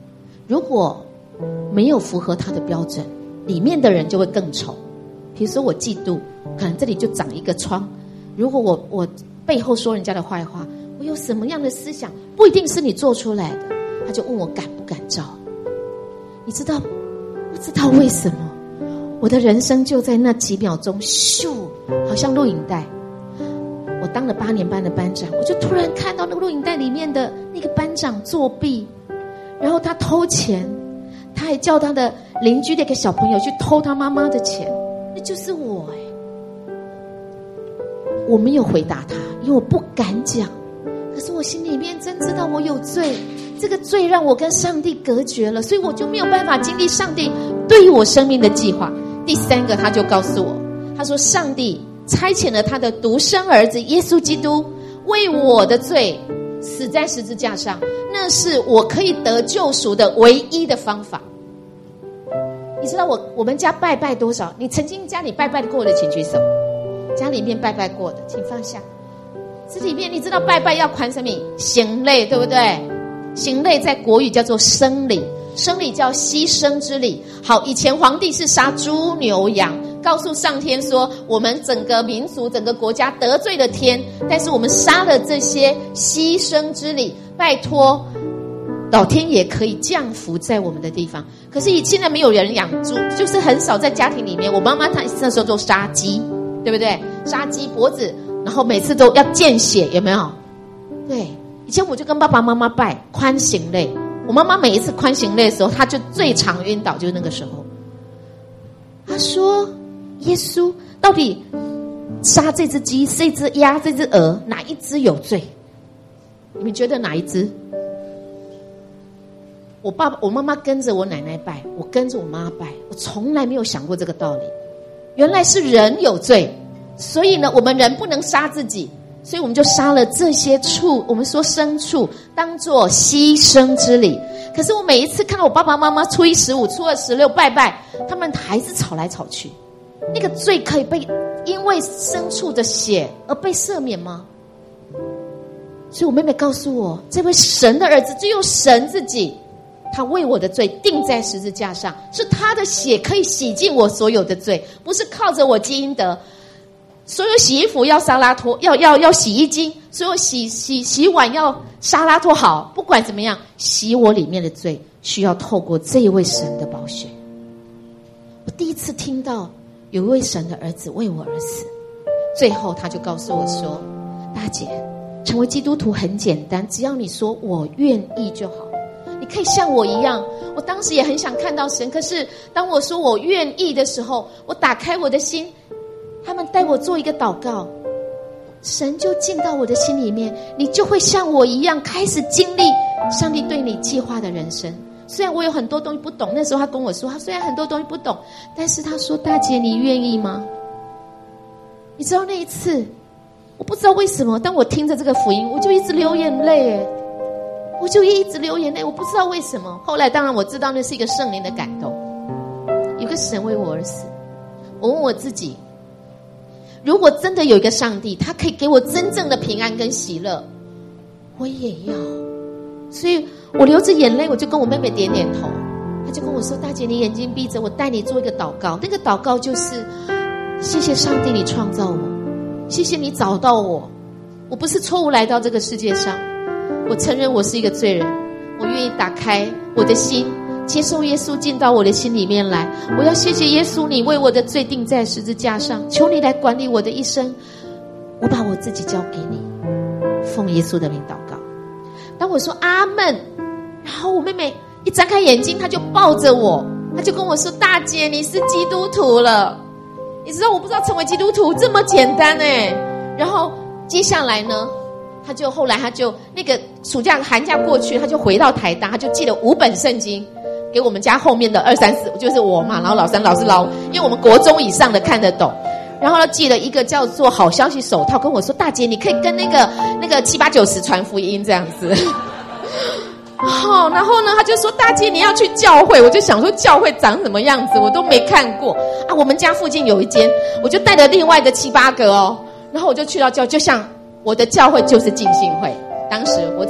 如果没有符合他的标准，里面的人就会更丑。比如说我嫉妒，可能这里就长一个疮。如果我我背后说人家的坏话，我有什么样的思想，不一定是你做出来的。他就问我敢不敢照。你知道不知道为什么我的人生就在那几秒钟咻，好像录影带。我当了八年班的班长，我就突然看到那个录影带里面的那个班长作弊，然后他偷钱，他还叫他的邻居的一个小朋友去偷他妈妈的钱。那就是我哎，我没有回答他，因为我不敢讲。可是我心里面真知道我有罪，这个罪让我跟上帝隔绝了，所以我就没有办法经历上帝对于我生命的计划。第三个，他就告诉我，他说上帝差遣了他的独生儿子耶稣基督为我的罪死在十字架上，那是我可以得救赎的唯一的方法。你知道我我们家拜拜多少？你曾经家里拜拜过的请举手，家里面拜拜过的请放下。这里面你知道拜拜要款什么？行类，对不对？行类在国语叫做生礼，生礼叫牺牲之礼。好，以前皇帝是杀猪牛羊，告诉上天说我们整个民族整个国家得罪了天，但是我们杀了这些牺牲之礼，拜托老天爷可以降福在我们的地方。可是现在没有人养猪，就是很少在家庭里面。我妈妈她那时候都杀鸡，对不对？杀鸡脖子，然后每次都要见血，有没有？对，以前我就跟爸爸妈妈拜宽刑类，我妈妈每一次宽刑类的时候，她就最常晕倒，就是那个时候。她说耶稣到底杀这只鸡、这只鸭、这只鹅，哪一只有罪？你们觉得哪一只？我爸爸我妈妈跟着我奶奶拜，我跟着我妈拜，我从来没有想过这个道理。原来是人有罪，所以呢我们人不能杀自己，所以我们就杀了这些畜，我们说牲畜当作牺牲之礼。可是我每一次看到我爸爸妈妈初一十五初二十六拜拜，他们还是吵来吵去。那个罪可以被因为牲畜的血而被赦免吗？所以我妹妹告诉我，这位神的儿子只有神自己，他为我的罪钉在十字架上，是他的血可以洗净我所有的罪，不是靠着我积阴德。所有洗衣服要沙拉托，要要要洗衣精，所有洗洗洗碗要沙拉托好，不管怎么样，洗我里面的罪需要透过这一位神的宝血。我第一次听到有一位神的儿子为我而死，最后他就告诉我说：“大姐，成为基督徒很简单，只要你说我愿意就好。你可以像我一样。”我当时也很想看到神，可是当我说我愿意的时候，我打开我的心，他们带我做一个祷告，神就进到我的心里面，你就会像我一样开始经历上帝对你计划的人生。虽然我有很多东西不懂，那时候他跟我说，他虽然很多东西不懂，但是他说：“大姐，你愿意吗？”你知道那一次，我不知道为什么，当我听着这个福音，我就一直流眼泪，我就一直流眼泪，我不知道为什么。后来当然我知道那是一个圣灵的感动，有个神为我而死。我问我自己，如果真的有一个上帝，他可以给我真正的平安跟喜乐，我也要。所以我流着眼泪，我就跟我妹妹点点头。她就跟我说：“大姐，你眼睛闭着，我带你做一个祷告。那个祷告就是，谢谢上帝，你创造我，谢谢你找到我，我不是错误来到这个世界上，我承认我是一个罪人，我愿意打开我的心，接受耶稣进到我的心里面来。我要谢谢耶稣，你为我的罪钉在十字架上，求你来管理我的一生，我把我自己交给你，奉耶稣的名祷告。”当我说阿们，然后我妹妹一张开眼睛，她就抱着我，她就跟我说：“大姐，你是基督徒了。”你知道我不知道成为基督徒这么简单哎。然后接下来呢，她就后来她就那个暑假寒假过去，她就回到台大，她就寄了五本圣经给我们家后面的二三四，就是我嘛，然后老三老四老五，因为我们国中以上的看得懂。然后呢，寄了一个叫做好消息手套，跟我说：“大姐，你可以跟那个那个七八九十传福音这样子。”好，然后呢，他就说：“大姐，你要去教会。”我就想说教会长什么样子，我都没看过啊。我们家附近有一间，我就带了另外的七八个哦，然后我就去到教，就像我的教会就是浸信会。当时我在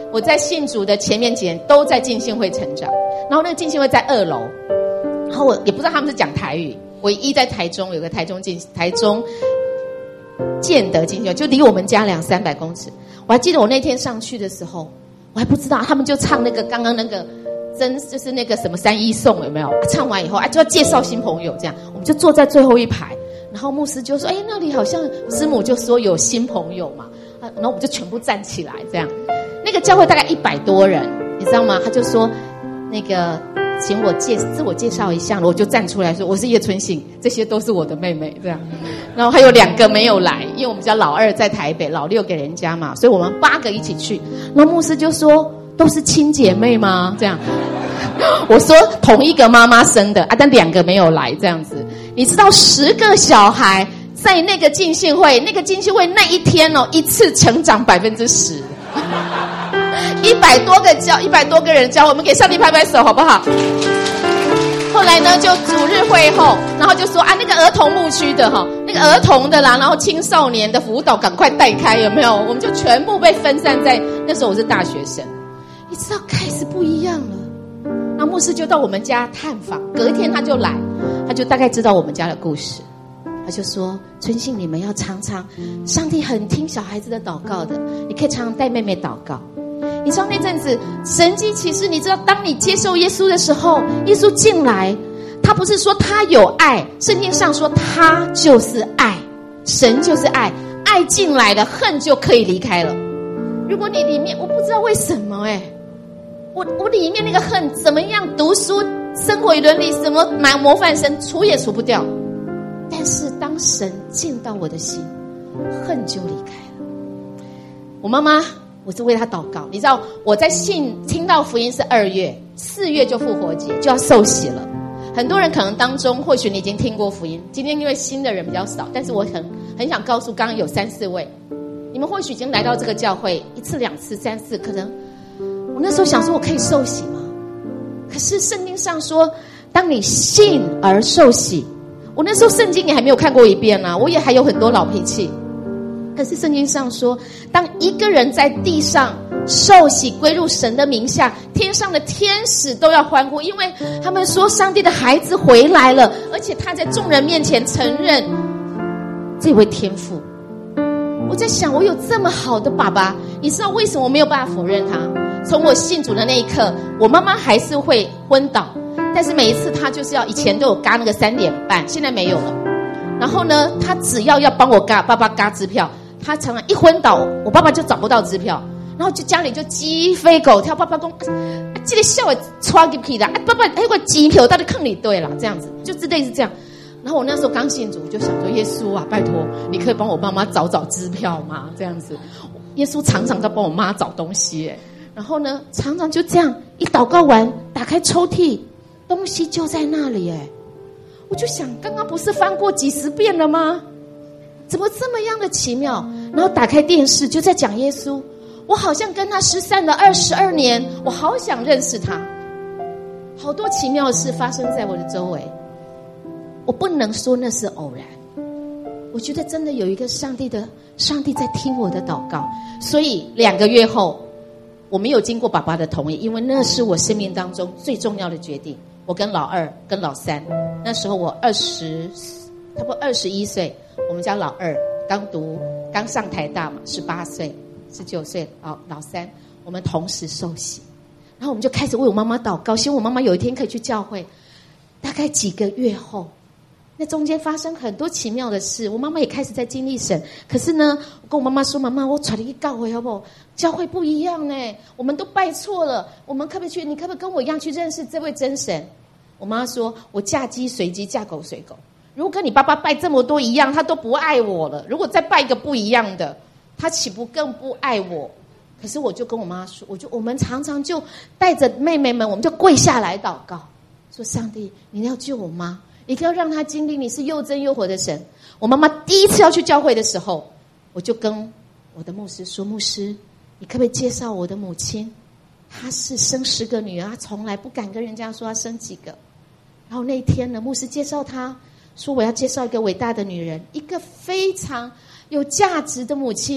我在信主的前面几年都在浸信会成长，然后那个浸信会在二楼，然后我也不知道他们是讲台语，唯一在台中有个台中浸台中建德浸信会，就离我们家两三百公尺。我还记得我那天上去的时候，我还不知道他们就唱那个刚刚那个真就是那个什么三一颂有没有？唱完以后啊就要介绍新朋友，这样我们就坐在最后一排，然后牧师就说：“哎，那里好像师母就说有新朋友嘛。”啊，然后我们就全部站起来，这样。那个教会大概一百多人，你知道吗？他就说：“那个，请我介自我介绍一下。”我就站出来说：“我是叶春信，这些都是我的妹妹。”这样。然后还有两个没有来，因为我们家老二在台北，老六给人家嘛，所以我们八个一起去。然后牧师就说：“都是亲姐妹吗？”这样。我说同一个妈妈生的啊，但两个没有来，这样子。你知道十个小孩在那个浸信会，那个浸信会那一天哦，一次成长百分之十，一百多个教，一百多个人教，我们给上帝拍拍手好不好？后来呢，就主日会后，然后就说啊，那个儿童牧区的哈，那个儿童的啦，然后青少年的辅导赶快带开，有没有？我们就全部被分散在那时候我是大学生，你知道开始不一样了。那牧师就到我们家探访，隔天他就来，他就大概知道我们家的故事，他就说：“春信，你们要常常，上帝很听小孩子的祷告的，你可以常常带妹妹祷告。”你知道那阵子神迹奇事，你知道当你接受耶稣的时候，耶稣进来，他不是说他有爱，圣经上说他就是爱，神就是爱，爱进来了，恨就可以离开了。如果你里面，我不知道为什么哎、欸。我我里面那个恨怎么样？读书、生活与伦理，什么买模范生，除也除不掉。但是当神进到我的心，恨就离开了。我妈妈，我是为她祷告。你知道我在信听到福音是二月，四月就复活节就要受洗了。很多人可能当中，或许你已经听过福音。今天因为新的人比较少，但是我很很想告诉，刚刚有三四位，你们或许已经来到这个教会一次、两次、三次，可能。我那时候想说，我可以受洗吗？可是圣经上说，当你信而受洗，我那时候圣经也还没有看过一遍啊，我也还有很多老脾气。可是圣经上说，当一个人在地上受洗归入神的名下，天上的天使都要欢呼，因为他们说上帝的孩子回来了，而且他在众人面前承认这位天父。我在想，我有这么好的爸爸，你知道为什么我没有办法否认他？从我信主的那一刻，我妈妈还是会昏倒，但是每一次她就是要，以前都有嘎那个三点半，现在没有了。然后呢，她只要要帮我嘎爸爸嘎支票，她常常一昏倒，我爸爸就找不到支票，然后就家里就鸡飞狗跳，爸爸说、啊、这个笑也穿进去的，啊爸爸那个机票到底坑里对了，这样子就类似这样。然后我那时候刚信主，就想说耶稣啊，拜托你可以帮我妈妈找找支票吗？这样子，耶稣常常在帮我妈找东西耶。然后呢，常常就这样一祷告完，打开抽屉，东西就在那里哎。我就想，刚刚不是翻过几十遍了吗？怎么这么样的奇妙？然后打开电视，就在讲耶稣。我好像跟他失散了二十二年，我好想认识他。好多奇妙的事发生在我的周围，我不能说那是偶然。我觉得真的有一个上帝的上帝在听我的祷告。所以两个月后。我没有经过爸爸的同意，因为那是我生命当中最重要的决定。我跟老二跟老三，那时候我二十，差不多二十一岁，我们家老二刚读刚上台大嘛，十八岁、十九岁，老老三，我们同时受洗，然后我们就开始为我妈妈祷告，希望我妈妈有一天可以去教会。大概几个月后，那中间发生很多奇妙的事，我妈妈也开始在经历神。可是呢，我跟我妈妈说，妈妈，我传了一个教会好不好？教会不一样呢，我们都拜错了，我们可不可以去？你可不可以跟我一样去认识这位真神？我妈说，我嫁鸡随鸡，嫁狗随狗。如果跟你爸爸拜这么多一样，他都不爱我了。如果再拜一个不一样的，他岂不更不爱我？可是我就跟我妈说，我就我们常常就带着妹妹们，我们就跪下来祷告，说上帝，你要救我妈，你要让她经历你是又真又活的神。我妈妈第一次要去教会的时候，我就跟我的牧师说，牧师，你可不可以介绍我的母亲？她是生十个女儿，她从来不敢跟人家说她生几个。然后那一天呢，牧师介绍她，说我要介绍一个伟大的女人，一个非常有价值的母亲，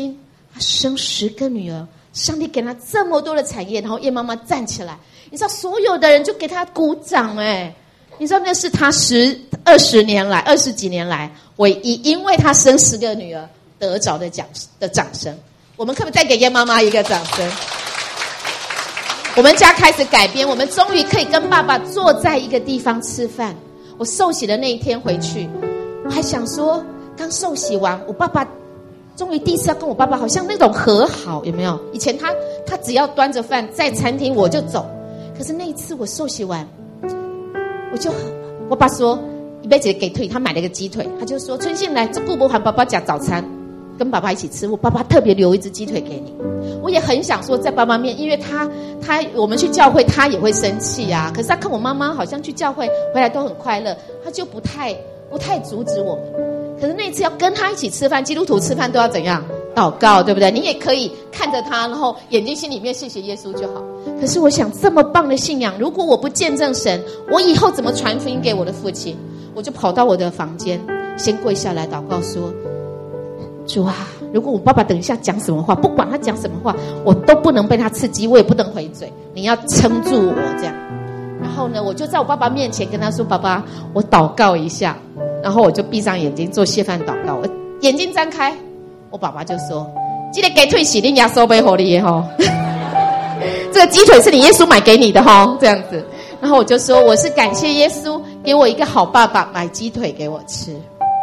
他生十个女儿，上帝给他这么多的产业，然后叶妈妈站起来，你知道所有的人就给他鼓掌哎，你知道那是他十二十年来二十几年来唯一因为他生十个女儿得着的奖的掌声。我们可不可以再给叶妈妈一个掌声？我们家开始改变，我们终于可以跟爸爸坐在一个地方吃饭。我受洗的那一天回去，我还想说，刚受洗完，我爸爸终于第一次要跟我爸爸好像那种和好，有没有？以前他他只要端着饭在餐厅我就走，可是那一次我受洗完，我就我爸说一辈子给腿，他买了个鸡腿，他就说春信来，这顾不还爸爸讲早餐，跟爸爸一起吃，我爸爸特别留一只鸡腿给你。我也很想说在爸爸面，因为他他我们去教会他也会生气啊，可是他看我妈妈好像去教会回来都很快乐，他就不太不太阻止我们。可是那一次要跟他一起吃饭，基督徒吃饭都要怎样？祷告，对不对？你也可以看着他，然后眼睛心里面谢谢耶稣就好。可是我想这么棒的信仰，如果我不见证神，我以后怎么传福音给我的父亲？我就跑到我的房间，先跪下来祷告说，主啊，如果我爸爸等一下讲什么话，不管他讲什么话，我都不能被他刺激，我也不能回嘴，你要撑住我这样。然后呢，我就在我爸爸面前跟他说，爸爸，我祷告一下。然后我就闭上眼睛做谢饭祷告，我眼睛张开，我爸爸就说，这个鸡腿是你耶稣买给你的吼，这个鸡腿是你耶稣买给你的吼，这样子。然后我就说，我是感谢耶稣给我一个好爸爸买鸡腿给我吃。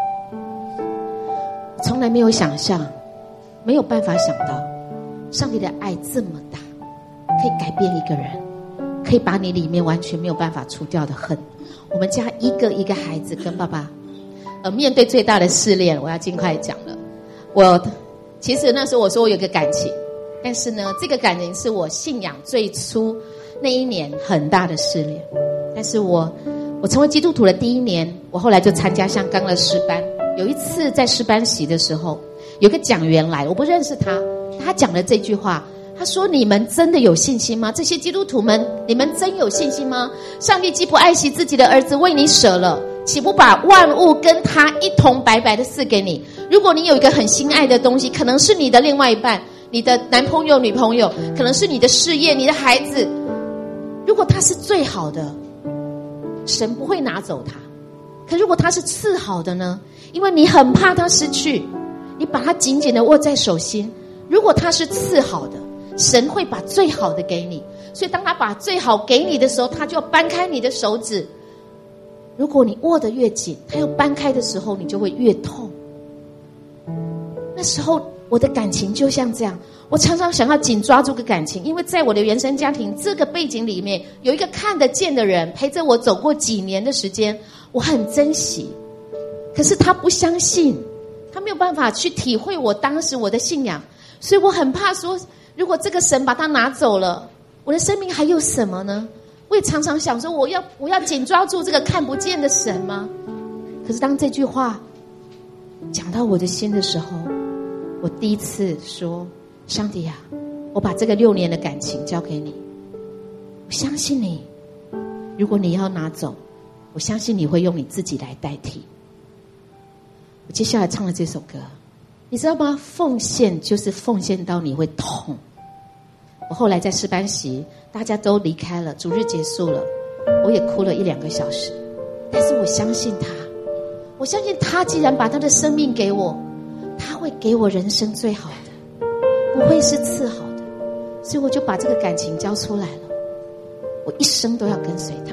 从来没有想象，没有办法想到上帝的爱这么大，可以改变一个人，可以把你里面完全没有办法除掉的恨。我们家一个一个孩子跟爸爸呃，面对最大的试炼，我要尽快讲了。我其实那时候我说我有个感情，但是呢，这个感情是我信仰最初那一年很大的试炼。但是我我成为基督徒的第一年，我后来就参加像刚的诗班。有一次在诗班席的时候，有个讲员来，我不认识他，他讲了这句话，他说，你们真的有信心吗？这些基督徒们，你们真有信心吗？上帝既不爱惜自己的儿子，为你舍了，岂不把万物跟他一同白白的赐给你？如果你有一个很心爱的东西，可能是你的另外一半，你的男朋友女朋友，可能是你的事业，你的孩子，如果他是最好的，神不会拿走他。可如果他是次好的呢？因为你很怕他失去，你把他紧紧的握在手心。如果他是次好的，神会把最好的给你，所以当他把最好给你的时候，他就要掰开你的手指。如果你握得越紧，他要掰开的时候，你就会越痛。那时候我的感情就像这样，我常常想要紧抓住个感情，因为在我的原生家庭这个背景里面，有一个看得见的人陪着我走过几年的时间，我很珍惜。可是他不相信，他没有办法去体会我当时我的信仰，所以我很怕说，如果这个神把他拿走了，我的生命还有什么呢？我也常常想说，我要我要紧抓住这个看不见的神吗？可是当这句话讲到我的心的时候，我第一次说，上帝啊，我把这个六年的感情交给你，我相信你，如果你要拿走，我相信你会用你自己来代替。我接下来唱了这首歌，你知道吗？奉献就是奉献到你会痛。我后来在诗班席，大家都离开了，主日结束了，我也哭了一两个小时。但是我相信他，我相信他既然把他的生命给我，他会给我人生最好的，不会是次好的。所以我就把这个感情交出来了，我一生都要跟随他。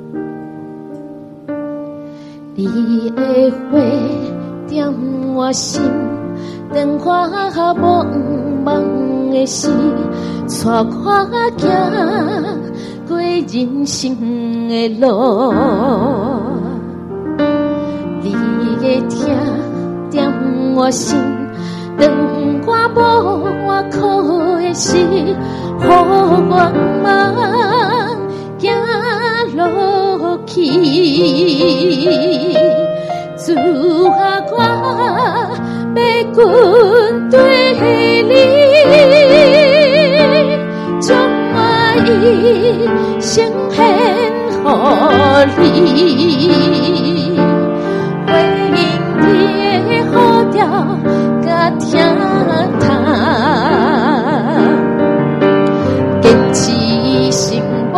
你的话点我心，当我茫茫的心，带我行过人生的路。你的听点我心，当我无我苦的心，予我茫行落去。主啊，我要跟对你，将我一生献予你，回应你的呼召，甲听他。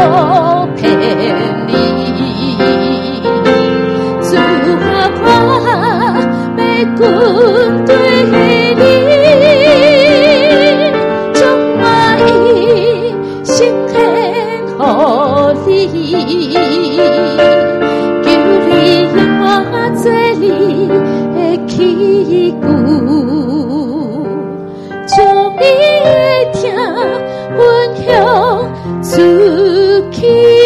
骗你，主啊，我要军队你，将我一生献予你，求你用我做你的器具，将你的听分享出去。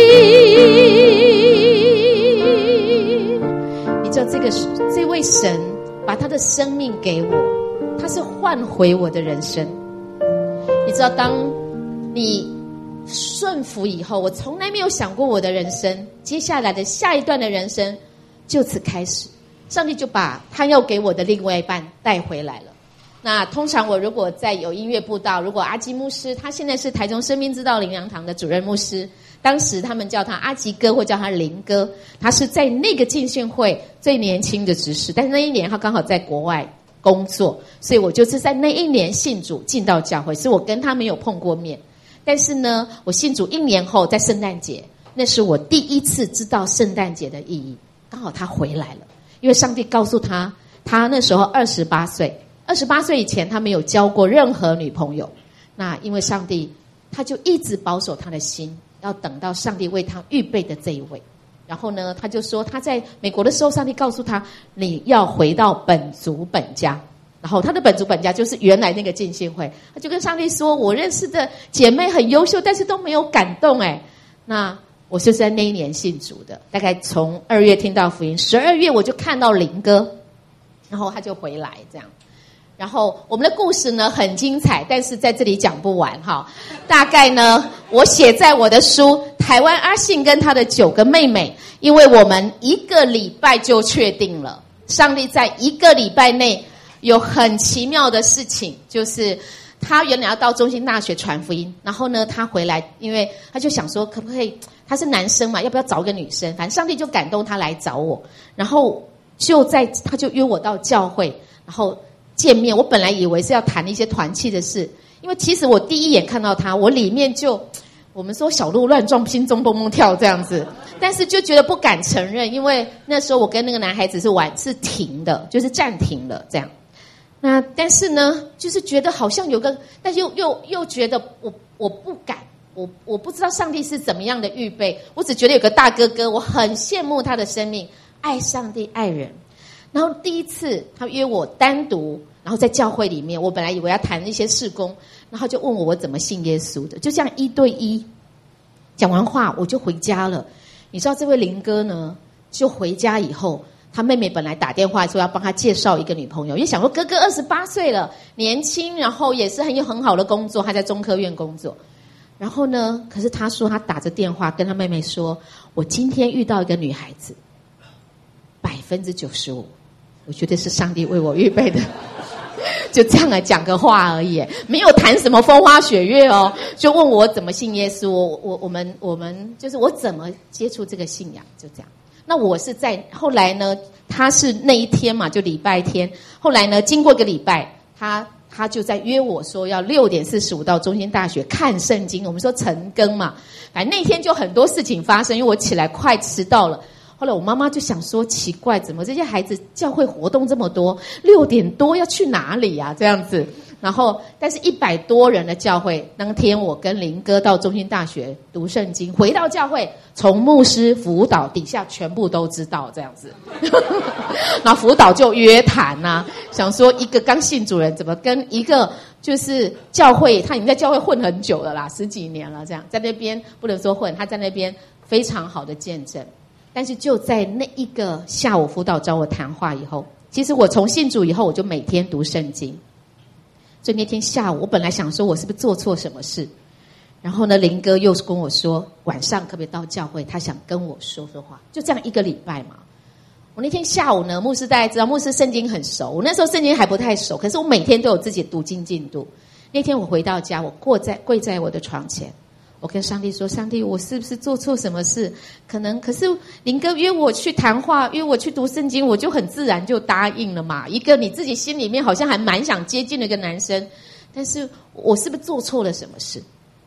你知道这个这位神把他的生命给我，他是换回我的人生。你知道，当你顺服以后，我从来没有想过我的人生接下来的下一段的人生就此开始。上帝就把他要给我的另外一半带回来了。那通常我如果在有音乐布道，如果阿基牧师，他现在是台中生命之道灵粮堂的主任牧师，当时他们叫他阿吉哥或叫他林哥，他是在那个浸信会最年轻的执事，但是那一年他刚好在国外工作，所以我就是在那一年信主进到教会，所以我跟他没有碰过面。但是呢，我信主一年后，在圣诞节，那是我第一次知道圣诞节的意义。刚好他回来了，因为上帝告诉他，他那时候二十八岁，二十八岁以前他没有交过任何女朋友。那因为上帝，他就一直保守他的心，要等到上帝为他预备的这一位。然后呢，他就说他在美国的时候，上帝告诉他，你要回到本族本家。然后他的本族本家就是原来那个浸信会，他就跟上帝说，我认识的姐妹很优秀，但是都没有感动哎。那我就是在那一年信主的，大概从二月听到福音，十二月我就看到林哥，然后他就回来这样。然后我们的故事呢很精彩，但是在这里讲不完哈。大概呢，我写在我的书《台湾阿信跟他的九个妹妹》，因为我们一个礼拜就确定了，上帝在一个礼拜内有很奇妙的事情，就是他原来要到中兴大学传福音，然后呢他回来，因为他就想说可不可以，他是男生嘛，要不要找个女生，反正上帝就感动他来找我，然后就在他就约我到教会，然后见面。我本来以为是要谈一些团契的事，因为其实我第一眼看到他，我里面就我们说小鹿乱撞，心中蹦蹦跳这样子，但是就觉得不敢承认，因为那时候我跟那个男孩子是玩是停的，就是暂停了这样。那但是呢，就是觉得好像有个，但又又又觉得我我不敢，我我不知道上帝是怎么样的预备，我只觉得有个大哥哥，我很羡慕他的生命，爱上帝爱人。然后第一次他约我单独，然后在教会里面，我本来以为要谈一些事工，然后就问我我怎么信耶稣的，就这样一对一讲完话我就回家了。你知道这位林哥呢，就回家以后，他妹妹本来打电话说要帮他介绍一个女朋友，因为想说哥哥二十八岁了，年轻，然后也是很有很好的工作，他在中科院工作。然后呢，可是他说他打着电话跟他妹妹说，我今天遇到一个女孩子，百分之九十五，我觉得是上帝为我预备的。就这样来讲个话而已，没有谈什么风花雪月哦，就问我怎么信耶稣，我我我们我们就是我怎么接触这个信仰，就这样。那我是在后来呢，他是那一天嘛，就礼拜天。后来呢，经过一个礼拜，他他就在约我说要六点四十五到中兴大学看圣经。我们说晨更嘛，反正那天就很多事情发生，因为我起来快迟到了。后来我妈妈就想说，奇怪，怎么这些孩子教会活动这么多，六点多要去哪里啊？这样子。然后，但是一百多人的教会，当天我跟林哥到中兴大学读圣经，回到教会，从牧师辅导底下全部都知道这样子。然后辅导就约谈啊，想说一个刚信主人怎么跟一个就是教会，他已经在教会混很久了啦，十几年了，这样在那边不能说混，他在那边非常好的见证。但是就在那一个下午，辅导找我谈话以后，其实我从信主以后，我就每天读圣经。所以那天下午，我本来想说我是不是做错什么事，然后呢，林哥又跟我说晚上可不可以到教会，他想跟我说说话。就这样一个礼拜嘛。我那天下午呢，牧师大家知道，牧师圣经很熟，我那时候圣经还不太熟，可是我每天都有自己读经进度。那天我回到家，我跪在跪在我的床前，我跟上帝说，上帝，我是不是做错什么事？可能，可是林哥约我去谈话，约我去读圣经，我就很自然就答应了嘛。一个你自己心里面好像还蛮想接近的一个男生，但是我是不是做错了什么事？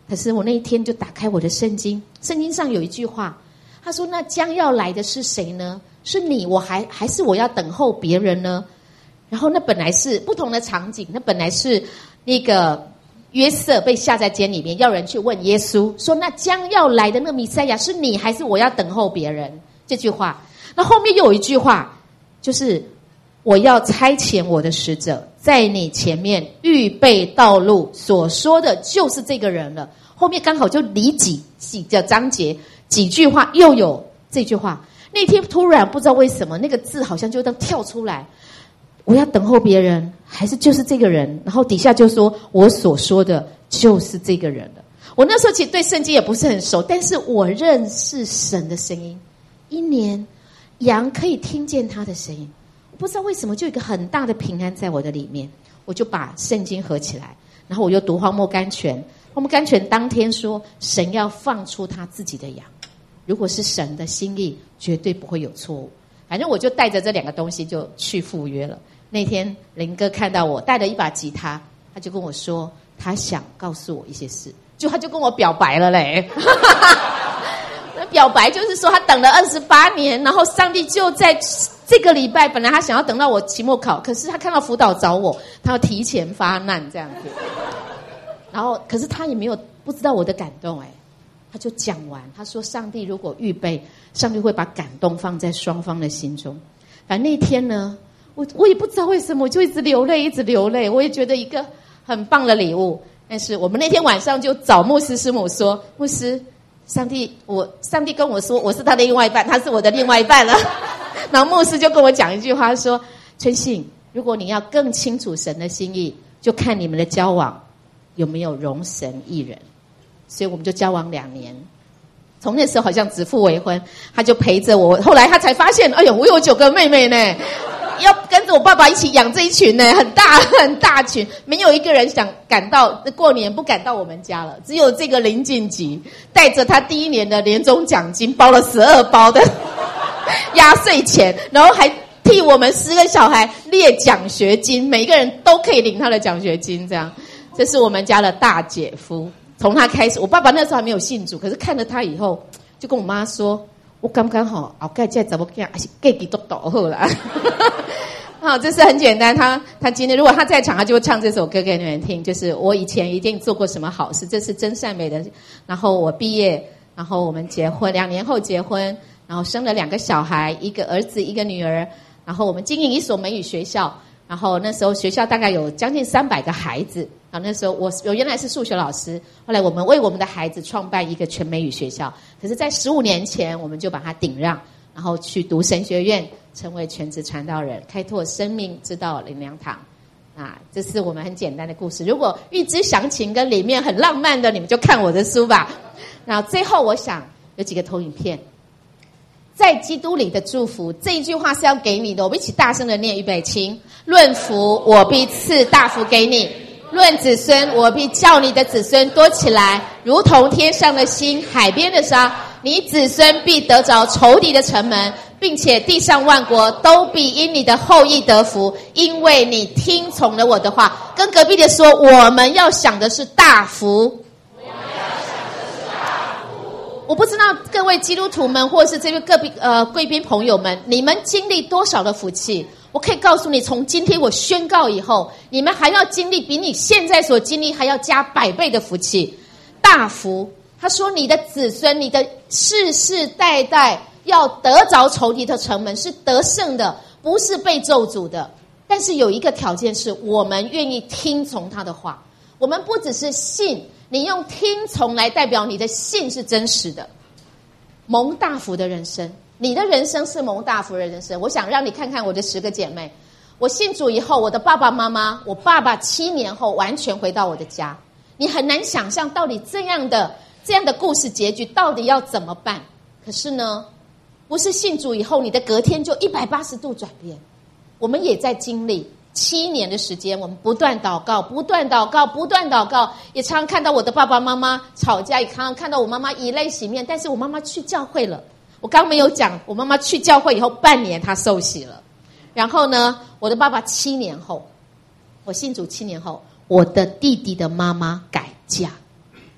可是我那一天就打开我的圣经，圣经上有一句话，他说那将要来的是谁呢？是你，我还还是我要等候别人呢？然后那本来是不同的场景，那本来是那个约瑟被下在监里面，要人去问耶稣说那将要来的那个弥赛亚是你还是我要等候别人，这句话。那后面又有一句话，就是我要差遣我的使者在你前面预备道路，所说的就是这个人了。后面刚好就离几几个章节几句话又有这句话。那天突然不知道为什么那个字好像就当跳出来，我要等候别人还是就是这个人，然后底下就说我所说的就是这个人了。我那时候其实对圣经也不是很熟，但是我认识神的声音，一年羊可以听见他的声音，我不知道为什么就有一个很大的平安在我的里面。我就把圣经合起来，然后我又读荒漠甘泉。荒漠甘泉当天说神要放出他自己的羊，如果是神的心意绝对不会有错误。反正我就带着这两个东西就去赴约了。那天林哥看到我带了一把吉他，他就跟我说他想告诉我一些事，就他就跟我表白了嘞。那表白就是说他等了二十八年，然后上帝就在这个礼拜，本来他想要等到我期末考，可是他看到辅导找我，他要提前发难这样子。然后可是他也没有不知道我的感动，哎，他就讲完，他说上帝如果预备，上帝会把感动放在双方的心中。反正那天呢，我我也不知道为什么，我就一直流泪一直流泪，我也觉得一个很棒的礼物。但是我们那天晚上就找牧师师母说，牧师，上帝我上帝跟我说我是他的另外一半，他是我的另外一半了。然后牧师就跟我讲一句话说，春信，如果你要更清楚神的心意，就看你们的交往有没有容神一人。所以我们就交往两年，从那时候好像指腹为婚，他就陪着我。后来他才发现，哎呦，我有九个妹妹呢，要跟着我爸爸一起养这一群呢，很大很大群，没有一个人想赶到过年不赶到我们家了，只有这个林晋吉带着他第一年的年终奖金包了十二包的压岁钱，然后还替我们十个小孩列奖学金，每一个人都可以领他的奖学金，这样。这是我们家的大姐夫。从他开始，我爸爸那时候还没有信主，可是看了他以后，就跟我妈说，我刚刚好后盖再怎么讲，还是给你都倒后了。好，这是很简单。他他今天如果他在场，他就会唱这首歌给你们听，就是我以前一定做过什么好事，这是真善美的。然后我毕业，然后我们结婚，两年后结婚，然后生了两个小孩，一个儿子一个女儿，然后我们经营一所美语学校，然后那时候学校大概有将近三百个孩子。然后那时候我我原来是数学老师，后来我们为我们的孩子创办一个全美语学校。可是在十五年前我们就把它顶让，然后去读神学院，成为全职传道人，开拓生命之道灵粮堂。啊，这是我们很简单的故事。如果预知详情跟里面很浪漫的，你们就看我的书吧。然后最后我想有几个投影片，在基督里的祝福，这一句话是要给你的，我们一起大声的念，预备，请。论福，我必赐大福给你。论子孙，我必叫你的子孙多起来，如同天上的星，海边的沙。你子孙必得着仇敌的城门，并且地上万国都必因你的后裔得福，因为你听从了我的话。跟隔壁的说，我们要想的是大福。我不知道各位基督徒们，或是这位各位呃贵宾朋友们，你们经历多少的福气？我可以告诉你，从今天我宣告以后，你们还要经历比你现在所经历还要加百倍的福气，大福。他说你的子孙，你的世世代代要得着仇敌的城门，是得胜的，不是被咒诅的。但是有一个条件是，我们愿意听从他的话。我们不只是信，你用听从来代表你的信是真实的。蒙大福的人生，你的人生是蒙大福的人生。我想让你看看我的十个姐妹。我信主以后，我的爸爸妈妈，我爸爸七年后完全回到我的家。你很难想象到底这样的这样的故事结局到底要怎么办。可是呢，不是信主以后你的隔天就一百八十度转变。我们也在经历七年的时间，我们不断祷告，不断祷告，不断祷告，也常常看到我的爸爸妈妈吵架，也常常看到我妈妈以泪洗面。但是我妈妈去教会了，我刚没有讲，我妈妈去教会以后半年她受洗了。然后呢，我的爸爸七年后，我信主七年后，我的弟弟的妈妈改嫁，她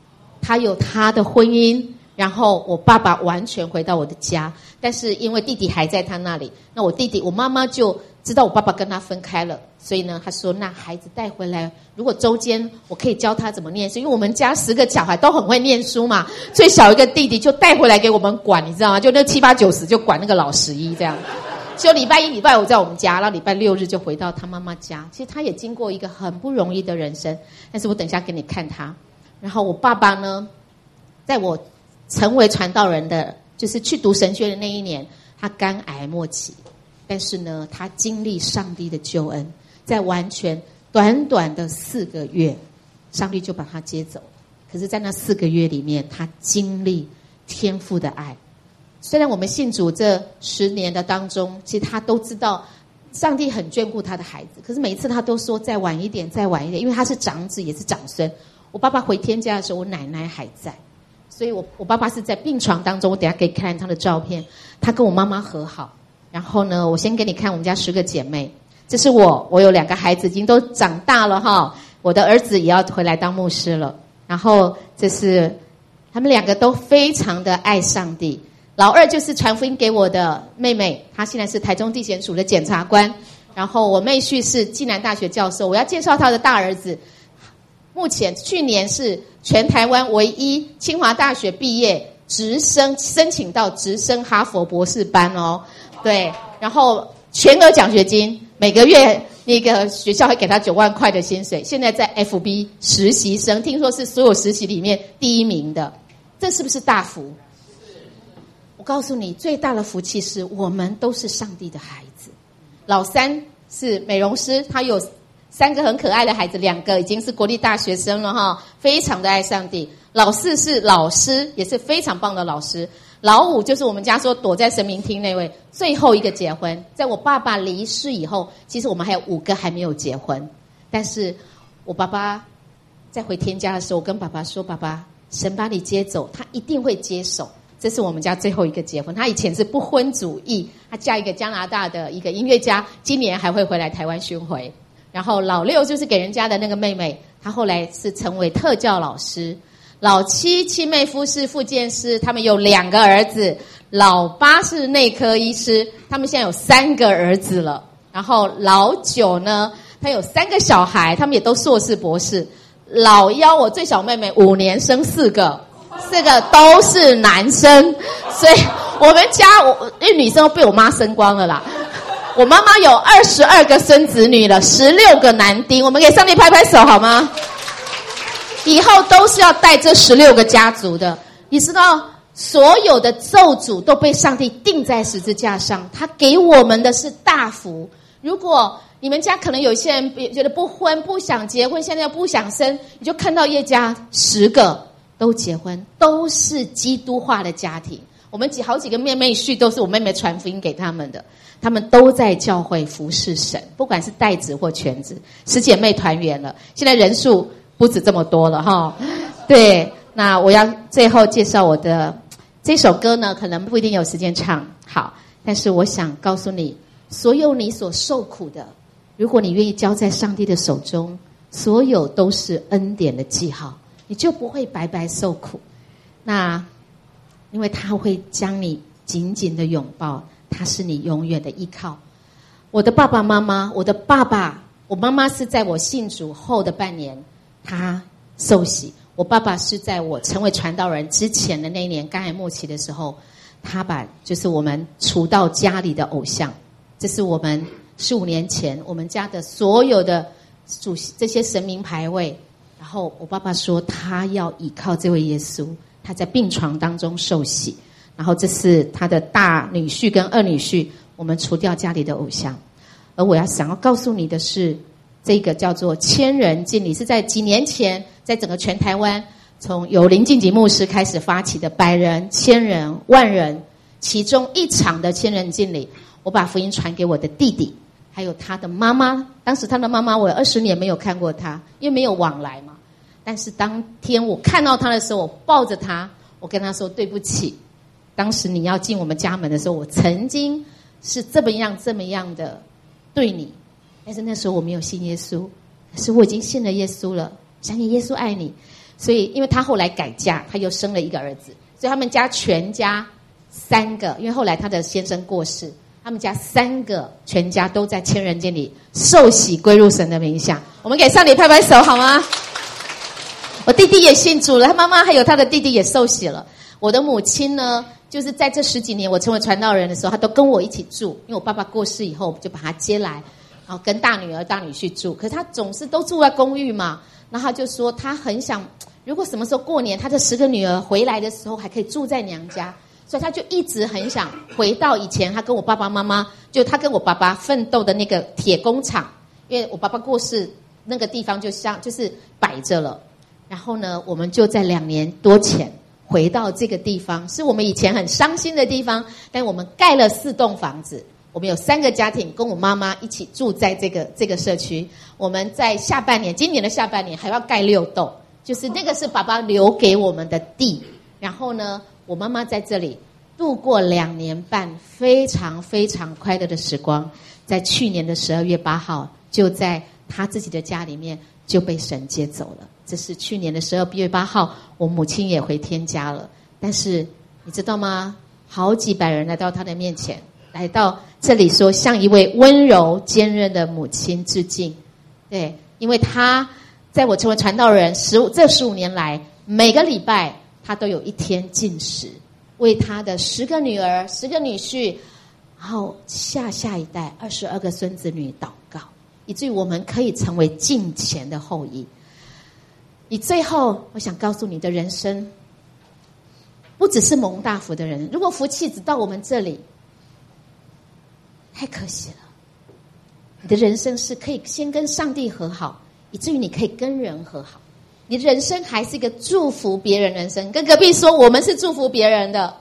他有他的婚姻，然后我爸爸完全回到我的家，但是因为弟弟还在他那里，那我弟弟我妈妈就知道我爸爸跟他分开了，所以呢他说那孩子带回来，如果周间我可以教他怎么念书，因为我们家十个小孩都很会念书嘛，最小一个弟弟就带回来给我们管，你知道吗？就那七八九十就管那个老十一这样，就礼拜一礼拜五在我们家，然后礼拜六日就回到他妈妈家。其实他也经过一个很不容易的人生，但是我等一下给你看他。然后我爸爸呢，在我成为传道人的就是去读神学的那一年，他肝癌末期，但是呢他经历上帝的救恩，在完全短短的四个月，上帝就把他接走。可是在那四个月里面，他经历天父的爱。虽然我们信主这十年的当中，其实他都知道上帝很眷顾他的孩子，可是每一次他都说再晚一点再晚一点，因为他是长子也是长孙。我爸爸回天家的时候，我奶奶还在，所以我我爸爸是在病床当中，我等一下可以看他的照片，他跟我妈妈和好。然后呢，我先给你看我们家十个姐妹，这是我我有两个孩子已经都长大了哈，我的儿子也要回来当牧师了。然后这是他们两个都非常的爱上帝。老二就是传福音给我的妹妹，她现在是台中地检署的检察官，然后我妹婿是暨南大学教授。我要介绍他的大儿子，目前去年是全台湾唯一清华大学毕业直升申请到直升哈佛博士班哦，对，然后全额奖学金，每个月那个学校会给他九万块的薪水，现在在 F B 实习生，听说是所有实习里面第一名的，这是不是大福？我告诉你，最大的福气是我们都是上帝的孩子。老三是美容师，他有三个很可爱的孩子，两个已经是国立大学生了哈，非常的爱上帝。老四是老师，也是非常棒的老师。老五就是我们家说躲在神明厅那位，最后一个结婚。在我爸爸离世以后，其实我们还有五个还没有结婚，但是我爸爸在回天家的时候，我跟爸爸说，爸爸，神把你接走，他一定会接手。这是我们家最后一个结婚，他以前是不婚主义，他嫁一个加拿大的一个音乐家，今年还会回来台湾巡回。然后老六就是给人家的那个妹妹，她后来是成为特教老师。老七七妹夫是复健师，他们有两个儿子。老八是内科医师，他们现在有三个儿子了。然后老九呢，他有三个小孩，他们也都硕士博士。老幺我最小妹妹五年生四个，四个都是男生，所以我们家我因为女生都被我妈生光了啦。我妈妈有二十二个孙子女了，十六个男丁，我们给上帝拍拍手好吗？以后都是要带这十六个家族的。你知道所有的咒诅都被上帝钉在十字架上，他给我们的是大福。如果你们家可能有些人觉得不婚不想结婚，现在又不想生，你就看到叶家十个都结婚，都是基督化的家庭。我们几好几个妹妹婿都是我妹妹传福音给他们的，他们都在教会服侍神，不管是代职或全职。十姐妹团圆了，现在人数不止这么多了哈。对，那我要最后介绍我的这首歌呢，可能不一定有时间唱好，但是我想告诉你，所有你所受苦的，如果你愿意交在上帝的手中，所有都是恩典的记号，你就不会白白受苦。那因为他会将你紧紧的拥抱，他是你永远的依靠。我的爸爸妈妈，我的爸爸，我妈妈是在我信主后的半年他受洗，我爸爸是在我成为传道人之前的那一年肝癌末期的时候，他把就是我们除到家里的偶像，这是我们十五年前我们家的所有的主这些神明牌位。然后我爸爸说他要依靠这位耶稣，他在病床当中受洗。然后这是他的大女婿跟二女婿，我们除掉家里的偶像。而我要想要告诉你的是，这个叫做千人敬礼，是在几年前在整个全台湾从由林敬吉牧师开始发起的百人、千人、万人，其中一场的千人敬礼，我把福音传给我的弟弟还有他的妈妈。当时他的妈妈我有二十年没有看过他，因为没有往来嘛。但是当天我看到他的时候，我抱着他，我跟他说对不起，当时你要进我们家门的时候，我曾经是这么样这么样的对你，但是那时候我没有信耶稣，可是我已经信了耶稣了，相信耶稣爱你。 所以因为她后来改嫁，她又生了一个儿子，所以他们家全家三个，因为后来她的先生过世，他们家三个全家都在千人间里受洗归入神的名下。我们给上帝拍拍手好吗？我弟弟也信主了，他妈妈还有他的弟弟也受洗了。我的母亲呢，就是在这十几年我成为传道人的时候，她都跟我一起住，因为我爸爸过世以后，我就把她接来，然后跟大女儿大女婿住。可是她总是都住在公寓嘛，然后她就说她很想，如果什么时候过年，她这十个女儿回来的时候还可以住在娘家，所以她就一直很想回到以前她跟我爸爸妈妈，就她跟我爸爸奋斗的那个铁工厂，因为我爸爸过世那个地方就像就是摆着了。然后呢，我们就在两年多前回到这个地方，是我们以前很伤心的地方，但我们盖了四栋房子，我们有三个家庭跟我妈妈一起住在这个这个社区。我们在下半年，今年的下半年还要盖六栋，就是那个是爸爸留给我们的地。然后呢，我妈妈在这里度过两年半非常非常快乐的时光，在去年的十二月八号，就在她自己的家里面就被神接走了。这是去年的十二月八号，我母亲也回天家了。但是你知道吗？好几百人来到她的面前，来到这里说向一位温柔坚韧的母亲致敬。对，因为她在我成为传道人十五这十五年来，每个礼拜她都有一天禁食，为她的十个女儿、十个女婿，然后下下一代二十二个孙子女祷告，以至于我们可以成为敬虔的后裔。你最后，我想告诉你的人生，不只是蒙大福的人。如果福气只到我们这里，太可惜了。你的人生是可以先跟上帝和好，以至于你可以跟人和好。你的人生还是一个祝福别人人生。跟隔壁说，我们是祝福别人的。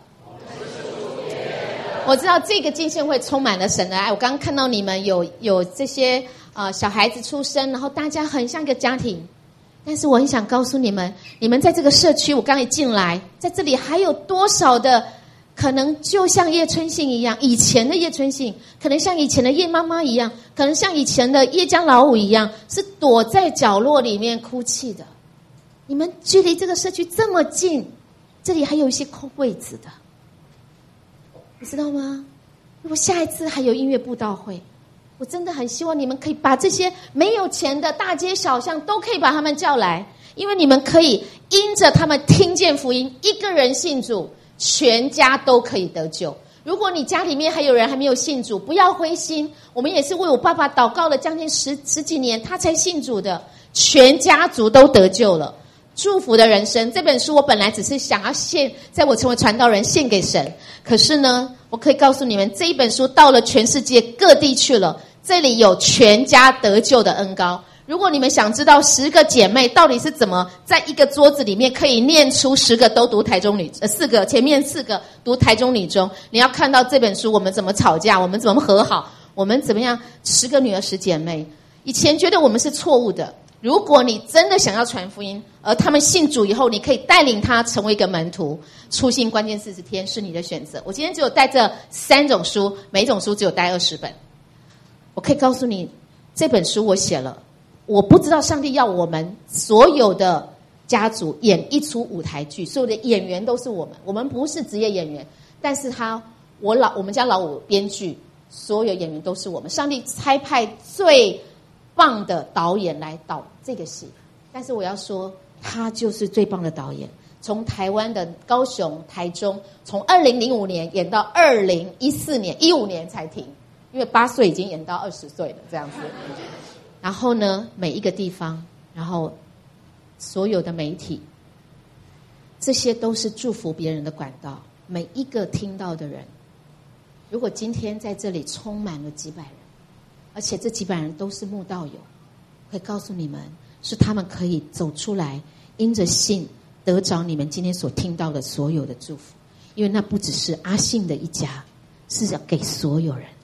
我知道这个浸信会充满了神的爱。我刚刚看到你们有有这些呃小孩子出生，然后大家很像一个家庭。但是我很想告诉你们，你们在这个社区，我刚一进来，在这里还有多少的可能就像叶春信一样，以前的叶春信，可能像以前的叶妈妈一样，可能像以前的叶江老五一样，是躲在角落里面哭泣的。你们距离这个社区这么近，这里还有一些空位子的，你知道吗？如果下一次还有音乐布道会，我真的很希望你们可以把这些没有钱的大街小巷都可以把他们叫来，因为你们可以因着他们听见福音，一个人信主，全家都可以得救。如果你家里面还有人还没有信主，不要灰心，我们也是为我爸爸祷告了将近十十几年，他才信主的，全家族都得救了。祝福的人生这本书，我本来只是想要献，在我成为传道人献给神，可是呢，我可以告诉你们，这一本书到了全世界各地去了，这里有全家得救的恩膏。如果你们想知道十个姐妹到底是怎么在一个桌子里面可以念出十个都读台中女，呃，四个前面四个读台中女中，你要看到这本书，我们怎么吵架，我们怎么和好，我们怎么样十个女儿十姐妹。以前觉得我们是错误的，如果你真的想要传福音，而他们信主以后，你可以带领他成为一个门徒。初心关键四十天是你的选择。我今天只有带这三种书，每一种书只有带二十本。我可以告诉你，这本书我写了，我不知道上帝要我们所有的家族演一出舞台剧，所有的演员都是我们，我们不是职业演员，但是他我老我们家老五编剧，所有演员都是我们。上帝差派最棒的导演来导这个戏，但是我要说，他就是最棒的导演。从台湾的高雄、台中，从二零零五年演到二零一四年、一五年才停，因为八岁已经演到二十岁了这样子。然后呢，每一个地方，然后所有的媒体，这些都是祝福别人的管道。每一个听到的人，如果今天在这里充满了几百人，而且这几百人都是慕道友，可以告诉你们，是他们可以走出来，因着信得着你们今天所听到的所有的祝福。因为那不只是阿信的一家，是要给所有人的。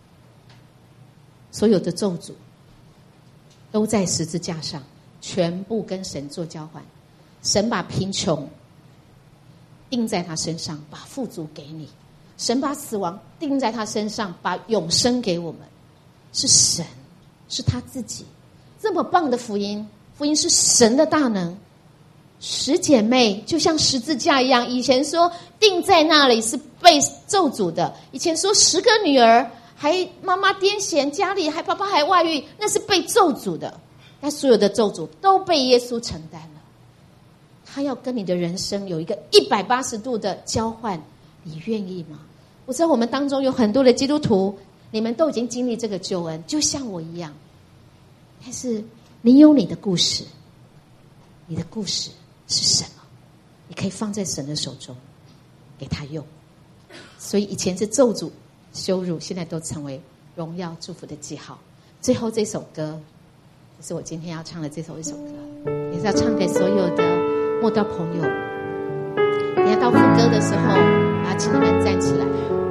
所有的咒诅都在十字架上，全部跟神做交换。神把贫穷钉在他身上，把富足给你；神把死亡钉在他身上，把永生给我们。是神，是他自己。这么棒的福音，福音是神的大能， 十姐妹就像十字架一样，以前说定在那里是被咒诅的，以前说十个女儿还妈妈癫痫，家里还爸爸还外遇，那是被咒诅的。但所有的咒诅都被耶稣承担了，他要跟你的人生有一个一百八十度的交换，你愿意吗？我知道我们当中有很多的基督徒，你们都已经经历这个救恩，就像我一样，但是你有你的故事，你的故事是什么？你可以放在神的手中，给他用。所以以前是咒诅、羞辱，现在都成为荣耀、祝福的记号。最后这首歌，就是我今天要唱的这首一首歌，也是要唱给所有的慕道朋友。你要到副歌的时候，我要请你们站起来。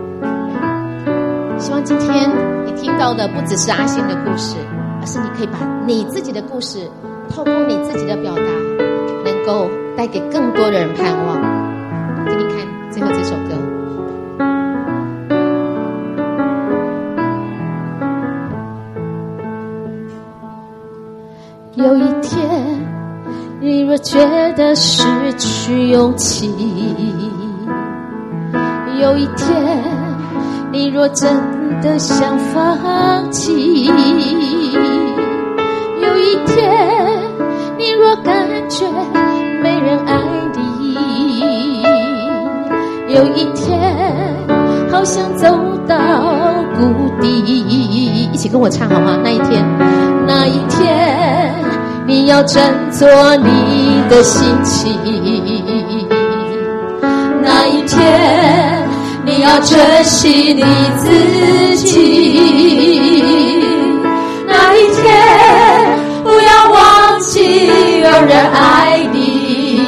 希望今天你听到的不只是阿信的故事，而是你可以把你自己的故事，透过你自己的表达，能够带给更多的人盼望。听听看最后这首歌。 有一天，你若觉得失去勇气，有一天，你若真的想放弃，有一天，你若感觉没人爱你，有一天，好想走到谷底。一起跟我唱好吗？那一天，那一天，你要振作你的心情，那一天你要珍惜你自己，那一天不要忘记有人爱你，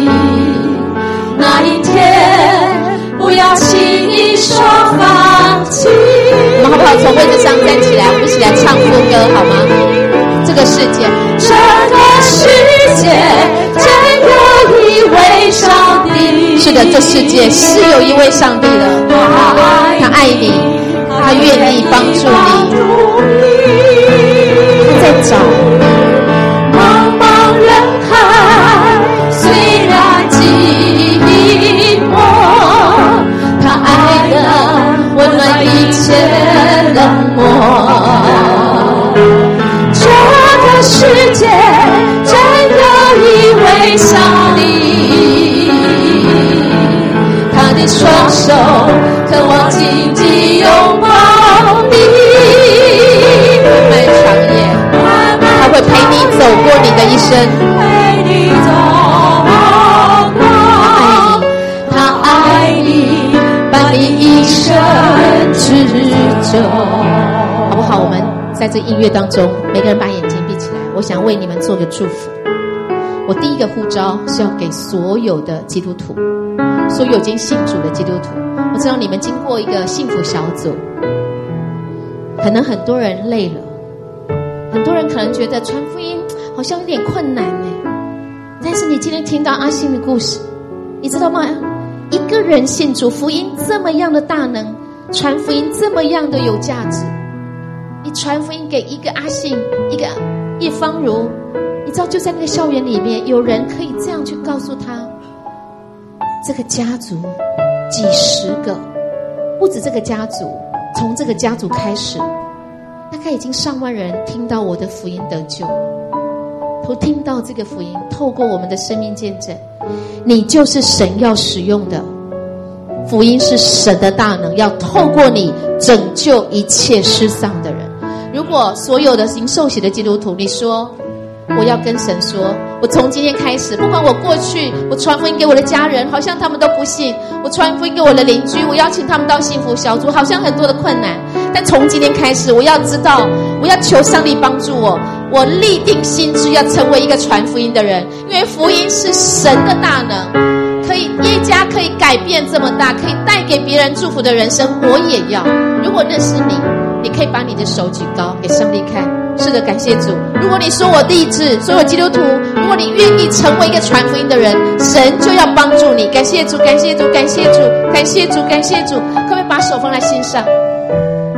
那一天不要轻易说放弃。 我们好不好从位置上站起来，我们一起来唱副歌好吗？这个世界， 这个世界真有一位上帝。 是的，这世界是有一位上帝的，他爱你，他愿意帮助你，他在找。 茫茫人海虽然寂寞，他爱的温暖一切冷漠。世界真有一位上帝，他的双手渴望紧紧拥抱你， 漫漫长夜，他会陪你走过你的一生， 陪你走过，他爱你，把你一生之久。 好不好？我们在这音乐当中，每个人把眼睛闭起来，我想为你们做个祝福。我第一个呼召是要给所有的基督徒，所有已经信主的基督徒。我知道你们经过一个幸福小组，可能很多人累了，很多人可能觉得传福音好像有点困难呢。但是你今天听到阿信的故事，你知道吗？一个人信主，福音这么样的大能，传福音这么样的有价值。你传福音给一个阿信，一个叶芳如，你知道就在那个校园里面，有人可以这样去告诉他，这个家族几十个，不止这个家族，从这个家族开始，大概已经上万人听到我的福音得救，都听到这个福音，透过我们的生命见证，你就是神要使用的。福音是神的大能，要透过你拯救一切失丧的人。如果所有的已经受洗的基督徒，你说我要跟神说，我从今天开始，不管我过去我传福音给我的家人，好像他们都不信，我传福音给我的邻居，我邀请他们到幸福小组，好像很多的困难，但从今天开始，我要知道，我要求上帝帮助我，我立定心志要成为一个传福音的人，因为福音是神的大能，可以一家可以改变这么大，可以带给别人祝福的人生，我也要。如果认识你，你可以把你的手举高给上帝看。是的，感谢主。如果你说我立志，所有基督徒，如果你愿意成为一个传福音的人，神就要帮助你。感谢主，感谢主，感谢主，感谢主，感谢主。可不可以把手放在心上？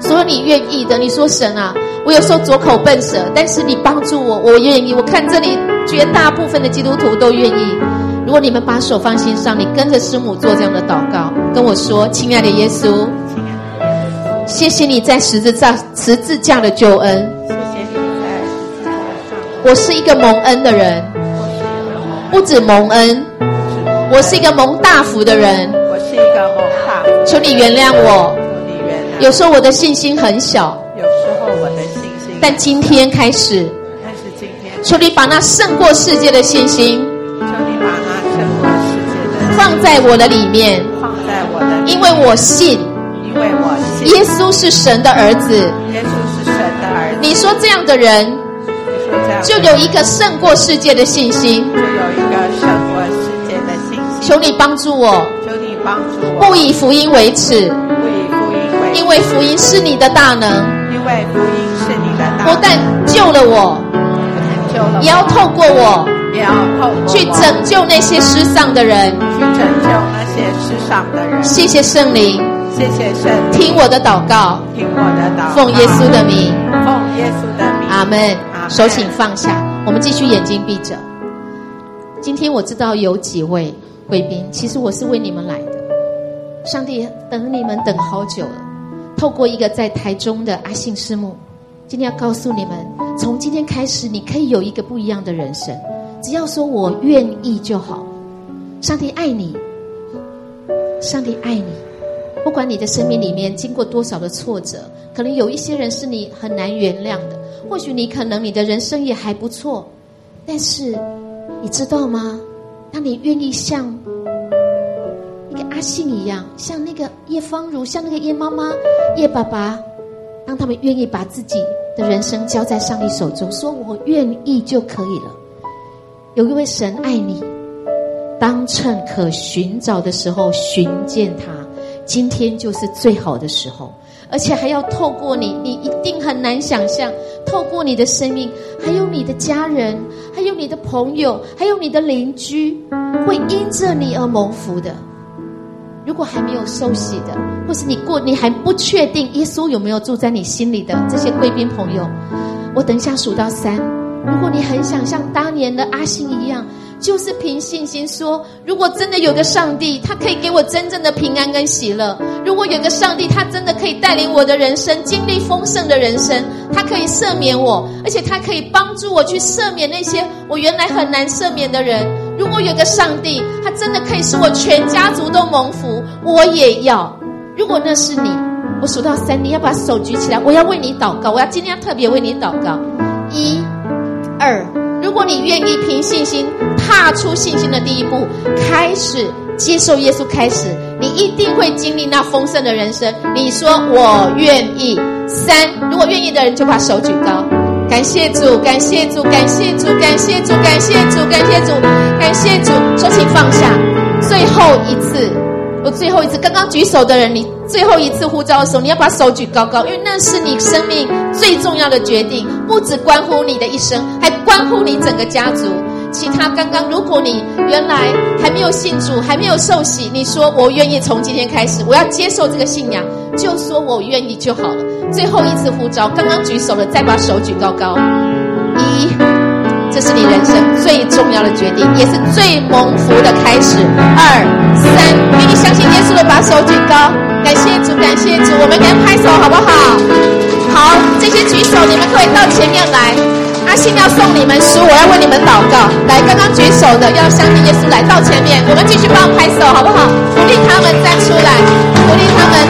所有你愿意的，你说神啊，我有时候左口笨舌，但是你帮助我，我愿意。我看这里绝大部分的基督徒都愿意。如果你们把手放心上，你跟着师母做这样的祷告，跟我说：亲爱的耶稣，谢谢你在十字架十字架的救恩。 谢谢你在十字架上。 我是一个蒙恩的人，不止蒙恩，我是一个蒙大福的人。 我是一个蒙大福的人。 求你原谅我。 求你原谅。 有时候我的信心很小， 有时候我的信心， 但今天开始， 但是今天， 求你把那胜过世界的信心， 求你把那胜过世界的放在我的里面， 放在我的里面， 因为我信， 因为我信耶稣是神的儿子。 耶稣是神的儿子。 你说这样的人， 你说这样就有一个胜过世界的信心， 就有一个胜过世界的信心。 求你帮助我， 求你帮助我， 不以福音为耻， 不以福音为耻， 因为福音是你的大能， 因为福音是你的大能， 不但救了我， 不但救了我， 也要透过我， 也要透过我去拯救那些失丧的人， 去拯救那些失丧的人。 谢谢圣灵， 谢谢圣灵， 听我的祷告， 听我的祷告， 奉耶稣的名， 奉耶稣的名， 阿门。 阿门。 手请放下，我们继续眼睛闭着。今天我知道有几位贵宾，其实我是为你们来的。上帝等你们等好久了，透过一个在台中的阿信师母，今天要告诉你们，从今天开始你可以有一个不一样的人生，只要说我愿意就好。上帝爱你，上帝爱你，不管你的生命里面经过多少的挫折，可能有一些人是你很难原谅的，或许你可能你的人生也还不错，但是你知道吗？当你愿意像一个阿信一样，像那个叶芳如，像那个叶妈妈、叶爸爸，当他们愿意把自己的人生交在上帝手中，说我愿意就可以了。有一位神爱你，当趁可寻找的时候寻见他，今天就是最好的时候，而且还要透过你，你一定很难想象，透过你的生命，还有你的家人，还有你的朋友，还有你的邻居，会因着你而蒙福的。如果还没有受洗的，或是你过你还不确定耶稣有没有住在你心里的这些贵宾朋友，我等一下数到三，如果你很想像当年的阿信一样，就是凭信心说，如果真的有个上帝，他可以给我真正的平安跟喜乐，如果有个上帝，他真的可以带领我的人生经历丰盛的人生，他可以赦免我，而且他可以帮助我去赦免那些我原来很难赦免的人，如果有个上帝，他真的可以使我全家族都蒙福，我也要。如果那是你，我数到三，你要把手举起来，我要为你祷告，我要今天要特别为你祷告。一二，如果你愿意凭信心踏出信心的第一步，开始接受耶稣，开始你一定会经历那丰盛的人生。你说我愿意。三，如果愿意的人就把手举高。感谢主，感谢主，感谢主，感谢主，感谢主，感谢主，感谢主。手请放下。最后一次，我最后一次，刚刚举手的人，你最后一次呼召的时候，你要把手举高高，因为那是你生命最重要的决定，不只关乎你的一生，还关乎你整个家族。其他刚刚，如果你原来还没有信主，还没有受洗，你说我愿意从今天开始，我要接受这个信仰，就说我愿意就好了。最后一次呼召，刚刚举手了，再把手举高高。一，这是你人生最重要的决定，也是最蒙福的开始。二三，愿意相信耶稣的把手举高。感谢主，感谢主，我们给他拍手好不好？好，这些举手你们可以到前面来，阿信要送你们书，我要为你们祷告。来，刚刚举手的要相信耶稣，来到前面，我们继续帮拍手好不好？鼓励他们站出来，鼓励他们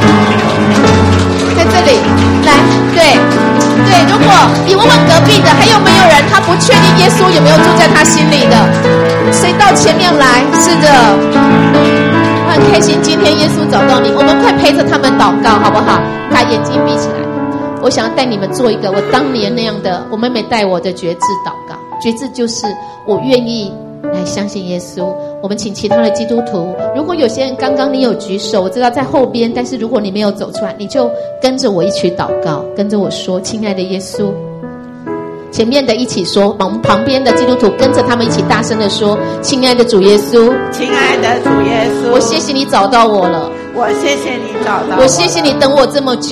在这里来。对对，如果你问问隔壁的，还有没有人他不确定耶稣有没有住在他心里的，谁到前面来？是的，我很开心今天耶稣找到你，我们快陪着他们祷告好不好？把眼睛闭起来，我想要带你们做一个我当年那样的，我妹妹带我的决志祷告。决志就是我愿意来相信耶稣。我们请其他的基督徒，如果有些人刚刚你有举手，我知道在后边，但是如果你没有走出来，你就跟着我一起祷告，跟着我说，亲爱的耶稣。前面的一起说，我们旁边的基督徒跟着他们一起大声的说，亲爱的主耶稣， 亲爱的主耶稣， 我谢谢你找到我了， 我谢谢你找到我了， 我谢谢你等我这么久，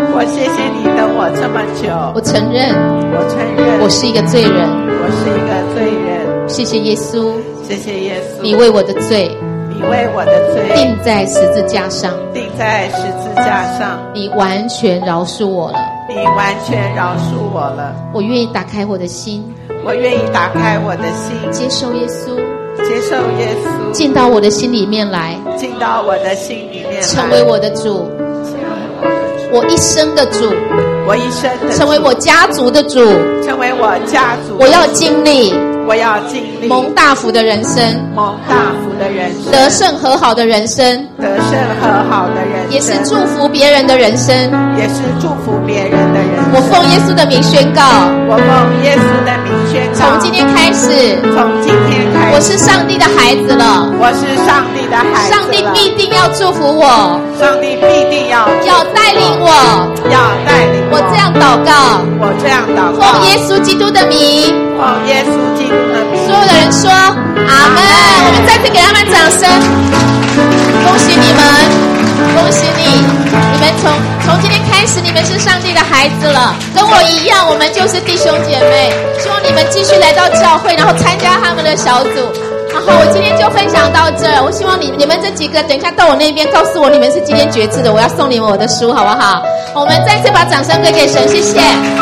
我谢谢你等我这么久， 我承认我承认我是一个罪人， 我是一个罪人。 谢谢耶稣， 谢谢耶稣， 你为我的罪你为我的罪钉在十字架上， 钉在十字架上， 你完全饶恕我了， 你完全饶恕我了。 我愿意打开我的心， 我愿意打开我的心， 接受耶稣， 接受耶稣进到我的心里面来， 进到我的心里面来， 成为我的主，我一生的主， 我一生的主， 成为我家族的主， 成为我家族的主。 我要经历我要经历蒙大福的人生， 蒙大福的人生， 得胜和好的人生， 得胜和好的人生， 也是祝福别人的人生， 也是祝福别人的人生。 我奉耶稣的名宣告， 我奉耶稣的名宣告， 从今天开始， 从今天开始， 我是上帝的孩子了， 我是上帝的孩子了， 上帝必定要祝福我， 上帝必定要要带领我， 要带领我。 我这样祷告， 我这样祷告， 奉耶稣基督的名， 奉耶稣基督的名。 所有的人说阿们。我们再次给他们掌声，恭喜你们，恭喜你，你们从从今天开始，你们是上帝的孩子了，跟我一样，我们就是弟兄姐妹。希望你们继续来到教会，然后参加他们的小组。然后我今天就分享到这儿，我希望你你们这几个等一下到我那边告诉我你们是今天决志的，我要送你们我的书，好不好？我们再次把掌声归给神，谢谢。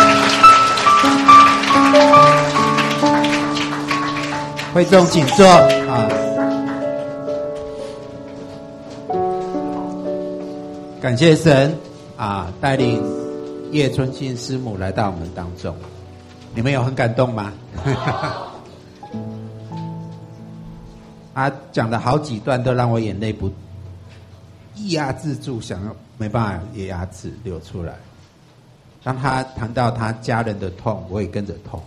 会众请坐啊！感谢神啊，带领叶春信师母来到我们当中，你们有很感动吗？他讲的好几段都让我眼泪不压制住，想要没办法也压制流出来。当他谈到他家人的痛，我也跟着痛。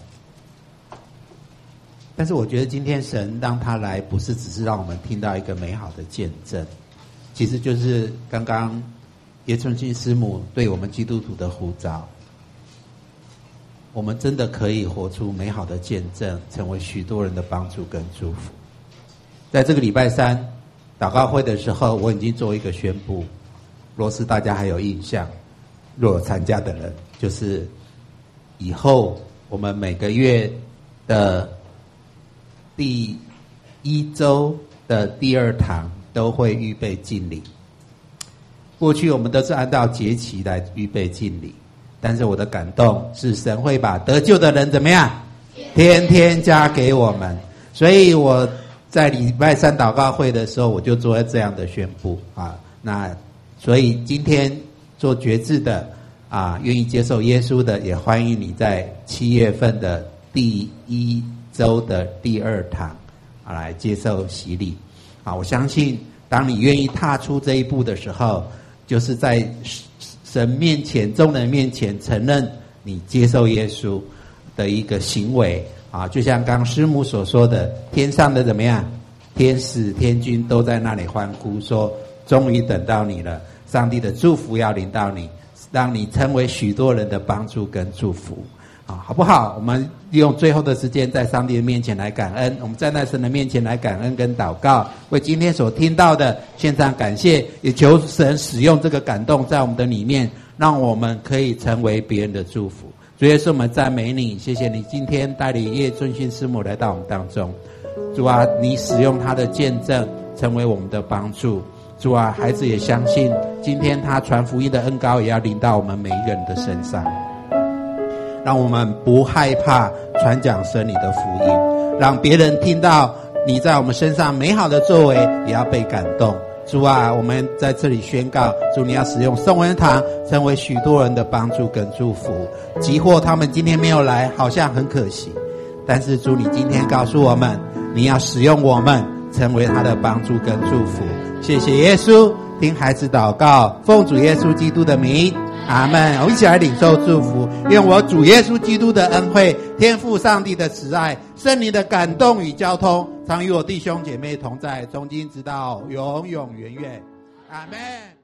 但是我觉得今天神让他来，不是只是让我们听到一个美好的见证，其实就是刚刚叶春信师母对我们基督徒的呼召，我们真的可以活出美好的见证，成为许多人的帮助跟祝福。在这个礼拜三祷告会的时候，我已经做一个宣布，若是大家还有印象，若有参加的人，就是以后我们每个月的第一周的第二堂都会预备敬礼。过去我们都是按照节期来预备敬礼，但是我的感动是神会把得救的人怎么样，天天加给我们。所以我在礼拜三祷告会的时候，我就做这样的宣布啊。那所以今天做决志的啊，愿意接受耶稣的，也欢迎你在七月份的第一周的第二堂啊来接受洗礼啊。我相信当你愿意踏出这一步的时候，就是在神面前众人面前承认你接受耶稣的一个行为啊。就像刚师母所说的，天上的怎么样，天使天军都在那里欢呼说，终于等到你了，上帝的祝福要临到你，让你成为许多人的帮助跟祝福啊，好不好？我们利用最后的时间在上帝的面前来感恩，我们站在神的面前来感恩跟祷告，为今天所听到的献上感谢，也求神使用这个感动在我们的里面，让我们可以成为别人的祝福。主耶稣，我们赞美你，谢谢你今天带领叶尊信师母来到我们当中。主啊，你使用他的见证成为我们的帮助。主啊，孩子也相信今天他传福音的恩膏也要临到我们每一个人的身上，让我们不害怕传讲神你的福音，让别人听到你在我们身上美好的作为也要被感动。主啊，我们在这里宣告，主你要使用宋文堂成为许多人的帮助跟祝福。即或他们今天没有来，好像很可惜，但是主你今天告诉我们，你要使用我们成为他的帮助跟祝福。谢谢耶稣，听孩子祷告，奉主耶稣基督的名，阿们。我们一起来领受祝福，愿我主耶稣基督的恩惠，天父上帝的慈爱，圣灵的感动与交通，常与我弟兄姐妹同在，从今直到永永远远，阿们。